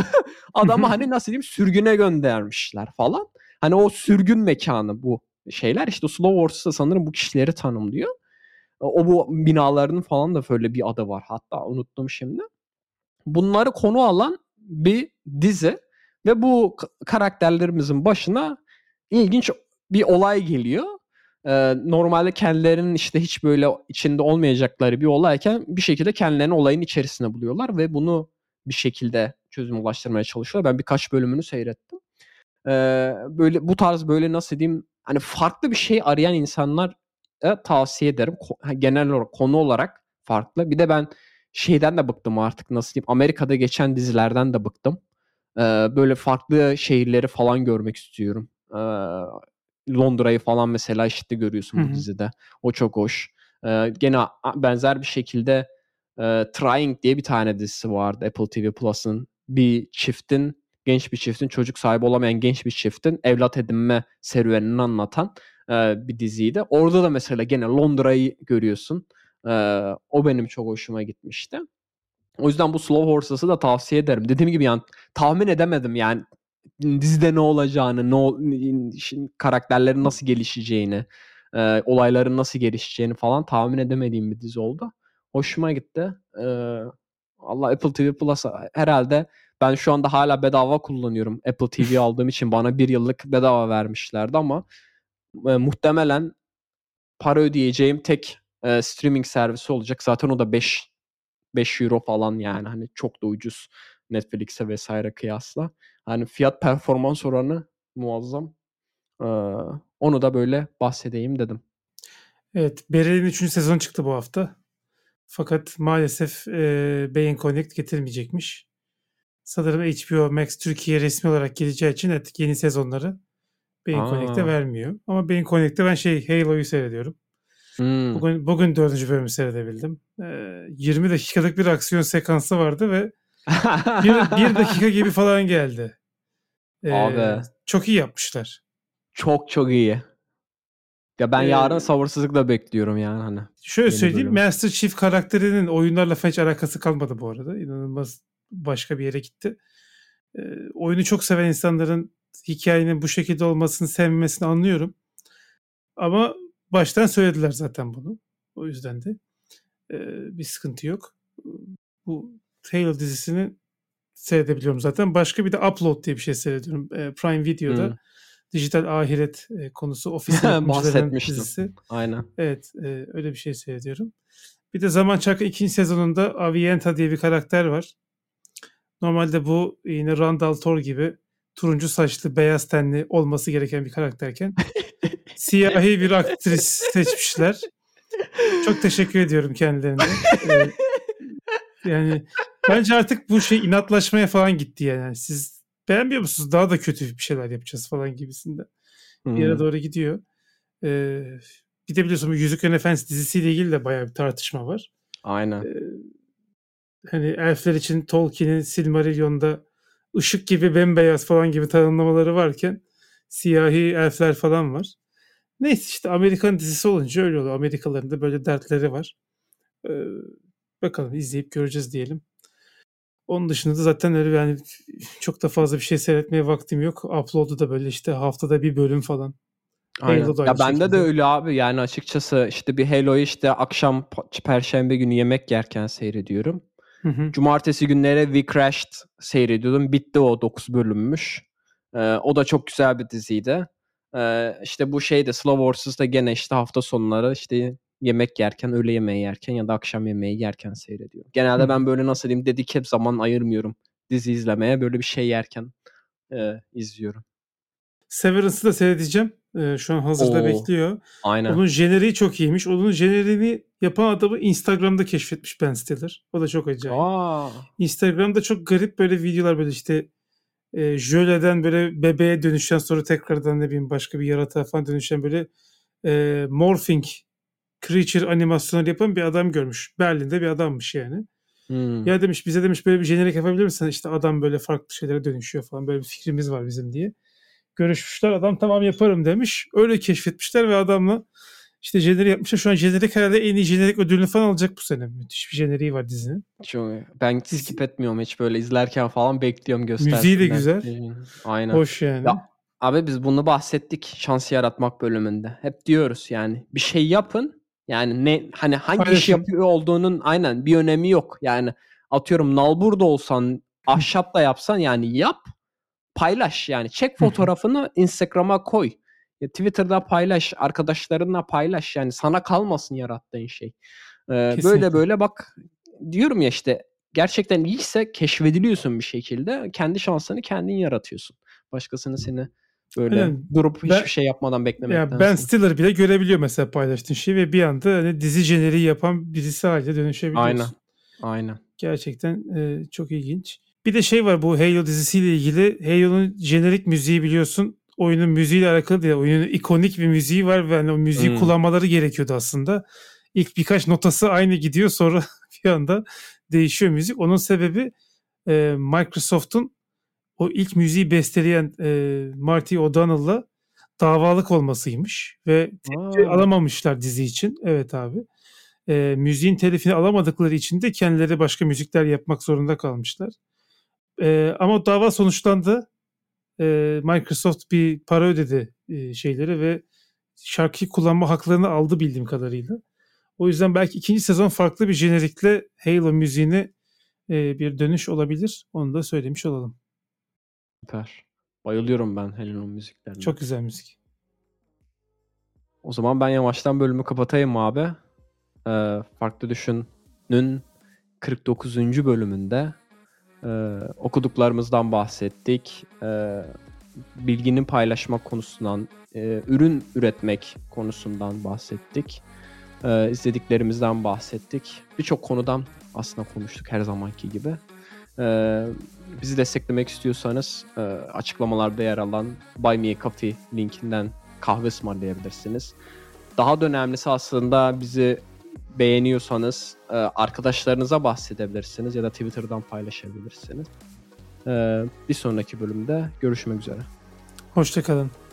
Adamı hani nasıl diyeyim sürgüne göndermişler falan. Hani o sürgün mekanı bu şeyler. İşte Slow Horses da sanırım bu kişileri tanımlıyor. O bu binalarının falan da böyle bir adı var. Hatta unuttum şimdi. Bunları konu alan bir dizi ve bu karakterlerimizin başına ilginç bir olay geliyor. Ee, normalde kendilerinin işte hiç böyle içinde olmayacakları bir olayken bir şekilde kendilerini olayın içerisine buluyorlar ve bunu bir şekilde çözüm ulaştırmaya çalışıyorlar. Ben birkaç bölümünü seyrettim. Ee, böyle bu tarz böyle nasıl diyeyim hani farklı bir şey arayan insanlar tavsiye ederim. Genel olarak konu olarak farklı. Bir de ben şeyden de bıktım artık nasıl diyeyim. Amerika'da geçen dizilerden de bıktım. Ee, böyle farklı şehirleri falan görmek istiyorum. Ee, Londra'yı falan mesela işte görüyorsun bu dizide. O çok hoş. Ee, gene benzer bir şekilde e, Trying diye bir tane dizisi vardı Apple T V Plus'ın. Bir çiftin, genç bir çiftin, çocuk sahibi olamayan genç bir çiftin evlat edinme serüvenini anlatan e, bir diziydi. Orada da mesela gene Londra'yı görüyorsun. E, o benim çok hoşuma gitmişti. O yüzden bu Slow Horses'ı da tavsiye ederim. Dediğim gibi yani tahmin edemedim yani dizide ne olacağını, ne ol, karakterlerin nasıl gelişeceğini, e, olayların nasıl gelişeceğini falan tahmin edemediğim bir dizi oldu. Hoşuma gitti. E, Allah Apple T V Plus herhalde ben şu anda hala bedava kullanıyorum. Apple T V aldığım için bana bir yıllık bedava vermişlerdi ama e, muhtemelen para ödeyeceğim tek e, streaming servisi olacak. Zaten o da beş beş euro falan yani hani çok da ucuz Netflix'e vesaire kıyasla. Hani fiyat performans oranı muazzam. Ee, onu da böyle bahsedeyim dedim. Evet, Beryl'in üçüncü sezonu çıktı bu hafta. Fakat maalesef e, Beyin Connect getirmeyecekmiş. Sanırım H B O Max Türkiye resmi olarak geleceği için artık yeni sezonları Beyin Connect'e vermiyor. Ama Beyin Connect'te ben şey Halo'yu seyrediyorum. Hmm. Bugün bugün dördüncü bölümü seyredebildim. Ee, yirmi dakikalık bir aksiyon sekansı vardı ve bir, bir dakika gibi falan geldi. Ee, Abi. Çok iyi yapmışlar. Çok çok iyi. Ya ben Ee, yarın sabırsızlıkla bekliyorum yani hani. Şöyle söyleyeyim. Bölüm. Master Chief karakterinin oyunlarla hiç alakası kalmadı bu arada. İnanılmaz başka bir yere gitti. Ee, oyunu çok seven insanların hikayenin bu şekilde olmasını sevmemesini anlıyorum. Ama baştan söylediler zaten bunu. O yüzden de e, bir sıkıntı yok. Bu Halo dizisini seyredebiliyorum zaten. Başka bir de Upload diye bir şey seyrediyorum. E, Prime Video'da Hmm. dijital ahiret e, konusu ofis yapımcıların dizisi. Aynen. Evet, e, öyle bir şey seyrediyorum. Bir de Zaman Çarkı ikinci sezonunda Avienta diye bir karakter var. Normalde bu yine Randall Thor gibi turuncu saçlı, beyaz tenli olması gereken bir karakterken siyahi bir aktris seçmişler. Çok teşekkür ediyorum kendilerine. Ee, yani bence artık bu şey inatlaşmaya falan gitti yani. Siz beğenmiyor musunuz? Daha da kötü bir şeyler yapacağız falan gibisinden. Bir yere Hmm. doğru gidiyor. Ee, bir de biliyorsun bu Yüzüklerin Efendisi dizisiyle ilgili de bayağı bir tartışma var. Aynen. Ee, hani elfler için Tolkien'in Silmarillion'da ışık gibi bembeyaz falan gibi tanımlamaları varken siyahi elfler falan var. Neyse işte Amerikan dizisi olunca öyle oluyor. Amerikalıların da böyle dertleri var. Ee, bakalım izleyip göreceğiz diyelim. Onun dışında da zaten öyle yani çok da fazla bir şey seyretmeye vaktim yok. Upload'u da böyle işte haftada bir bölüm falan. Aynen. Halo da aynı Ya bende şekilde. de öyle abi yani açıkçası işte bir Halo'yu işte akşam Perşembe günü yemek yerken seyrediyorum. Hı hı. Cumartesi günleri We Crashed seyrediyordum. Bitti o dokuz bölümmüş. Ee, o da çok güzel bir diziydi. Ee, işte bu şey de Slow Horses da gene işte hafta sonları işte yemek yerken, öğle yemeği yerken ya da akşam yemeği yerken seyrediyorum. Genelde Hı ben hı. böyle nasıl diyeyim dedike zaman ayırmıyorum dizi izlemeye. Böyle bir şey yerken e, izliyorum. Severance'ı da seyredeceğim. Ee, şu an hazırda Oo, bekliyor. aynen. Onun jeneriği çok iyiymiş. Onun jeneriğini yapan adamı Instagram'da keşfetmiş Ben Stiller. O da çok acayip. Aa. Instagram'da çok garip böyle videolar böyle işte e, jöleden böyle bebeğe dönüşen sonra tekrardan ne bileyim başka bir yaratığa falan dönüşen böyle e, morphing creature animasyonları yapan bir adam görmüş. Berlin'de bir adammış yani. Hmm. Ya demiş bize demiş böyle bir jenerik yapabilir misin? İşte adam böyle farklı şeylere dönüşüyor falan böyle bir fikrimiz var bizim diye. Görüşmüşler adam tamam yaparım demiş. Öyle keşfetmişler ve adamla İşte jenerik yapmışlar. Şu an jenerik herhalde en iyi jenerik ödülünü falan alacak bu sene. Müthiş bir jeneriği var dizinin. Çok, ben Dizi- skip etmiyorum hiç, böyle izlerken falan bekliyorum göstersinler. Müziği de güzel. Aynen. Hoş yani. Ya abi biz bunu bahsettik şans yaratmak bölümünde. Hep diyoruz yani bir şey yapın. Yani ne hani hangi iş Paylaşın. yapıyor olduğunun aynen bir önemi yok. Yani atıyorum nalburda olsan, ahşapla yapsan yani yap, paylaş yani. Çek fotoğrafını Instagram'a koy. Ya Twitter'da paylaş, arkadaşlarınla paylaş yani, sana kalmasın yarattığın şey. Ee, böyle Kesinlikle. böyle bak diyorum ya, işte gerçekten iyiyse keşfediliyorsun bir şekilde. Kendi şansını kendin yaratıyorsun. Başkasını seni böyle Aynen. durup Ben- hiçbir şey yapmadan Ya beklemektense. Ben Stiller bile görebiliyor mesela paylaştığın şeyi ve bir anda hani dizi jeneriği yapan birisi haline dönüşebiliyorsun. Aynen. Aynen. Gerçekten e, çok ilginç. Bir de şey var bu Halo dizisiyle ilgili. Halo'nun jenerik müziği biliyorsun. Oyunun müziğiyle alakalı değil. Oyunun ikonik bir müziği var ve hani o müziği Hmm. kullanmaları gerekiyordu aslında. İlk birkaç notası aynı gidiyor, sonra bir anda değişiyor müzik. Onun sebebi e, Microsoft'un o ilk müziği besteleyen e, Marty O'Donnell'la davalık olmasıymış ve tepki Aa. alamamışlar dizi için. Evet abi. E, müziğin telifini alamadıkları için de kendileri başka müzikler yapmak zorunda kalmışlar. E, ama o dava sonuçlandı. E, Microsoft bir para ödedi e, şeyleri ve şarkıyı kullanma haklarını aldı bildiğim kadarıyla. O yüzden belki ikinci sezon farklı bir jenerikle Halo müziğine e, bir dönüş olabilir. Onu da söylemiş olalım. Süper. Bayılıyorum ben Halo'nun müziklerine. Çok güzel müzik. O zaman ben yavaştan bölümü kapatayım abi. Ee, Farklı Düşün'ün kırk dokuzuncu bölümünde e, okuduklarımızdan bahsettik. E, bilginin paylaşmak konusundan, e, ürün üretmek konusundan bahsettik. E, izlediklerimizden bahsettik. Birçok konudan aslında konuştuk her zamanki gibi. E, bizi desteklemek istiyorsanız e, açıklamalarda yer alan Buy Me a Coffee linkinden kahve ısmarlayabilirsiniz. Daha da önemlisi aslında bizi beğeniyorsanız e, arkadaşlarınıza bahsedebilirsiniz ya da Twitter'dan paylaşabilirsiniz. E, bir sonraki bölümde görüşmek üzere. Hoşça kalın.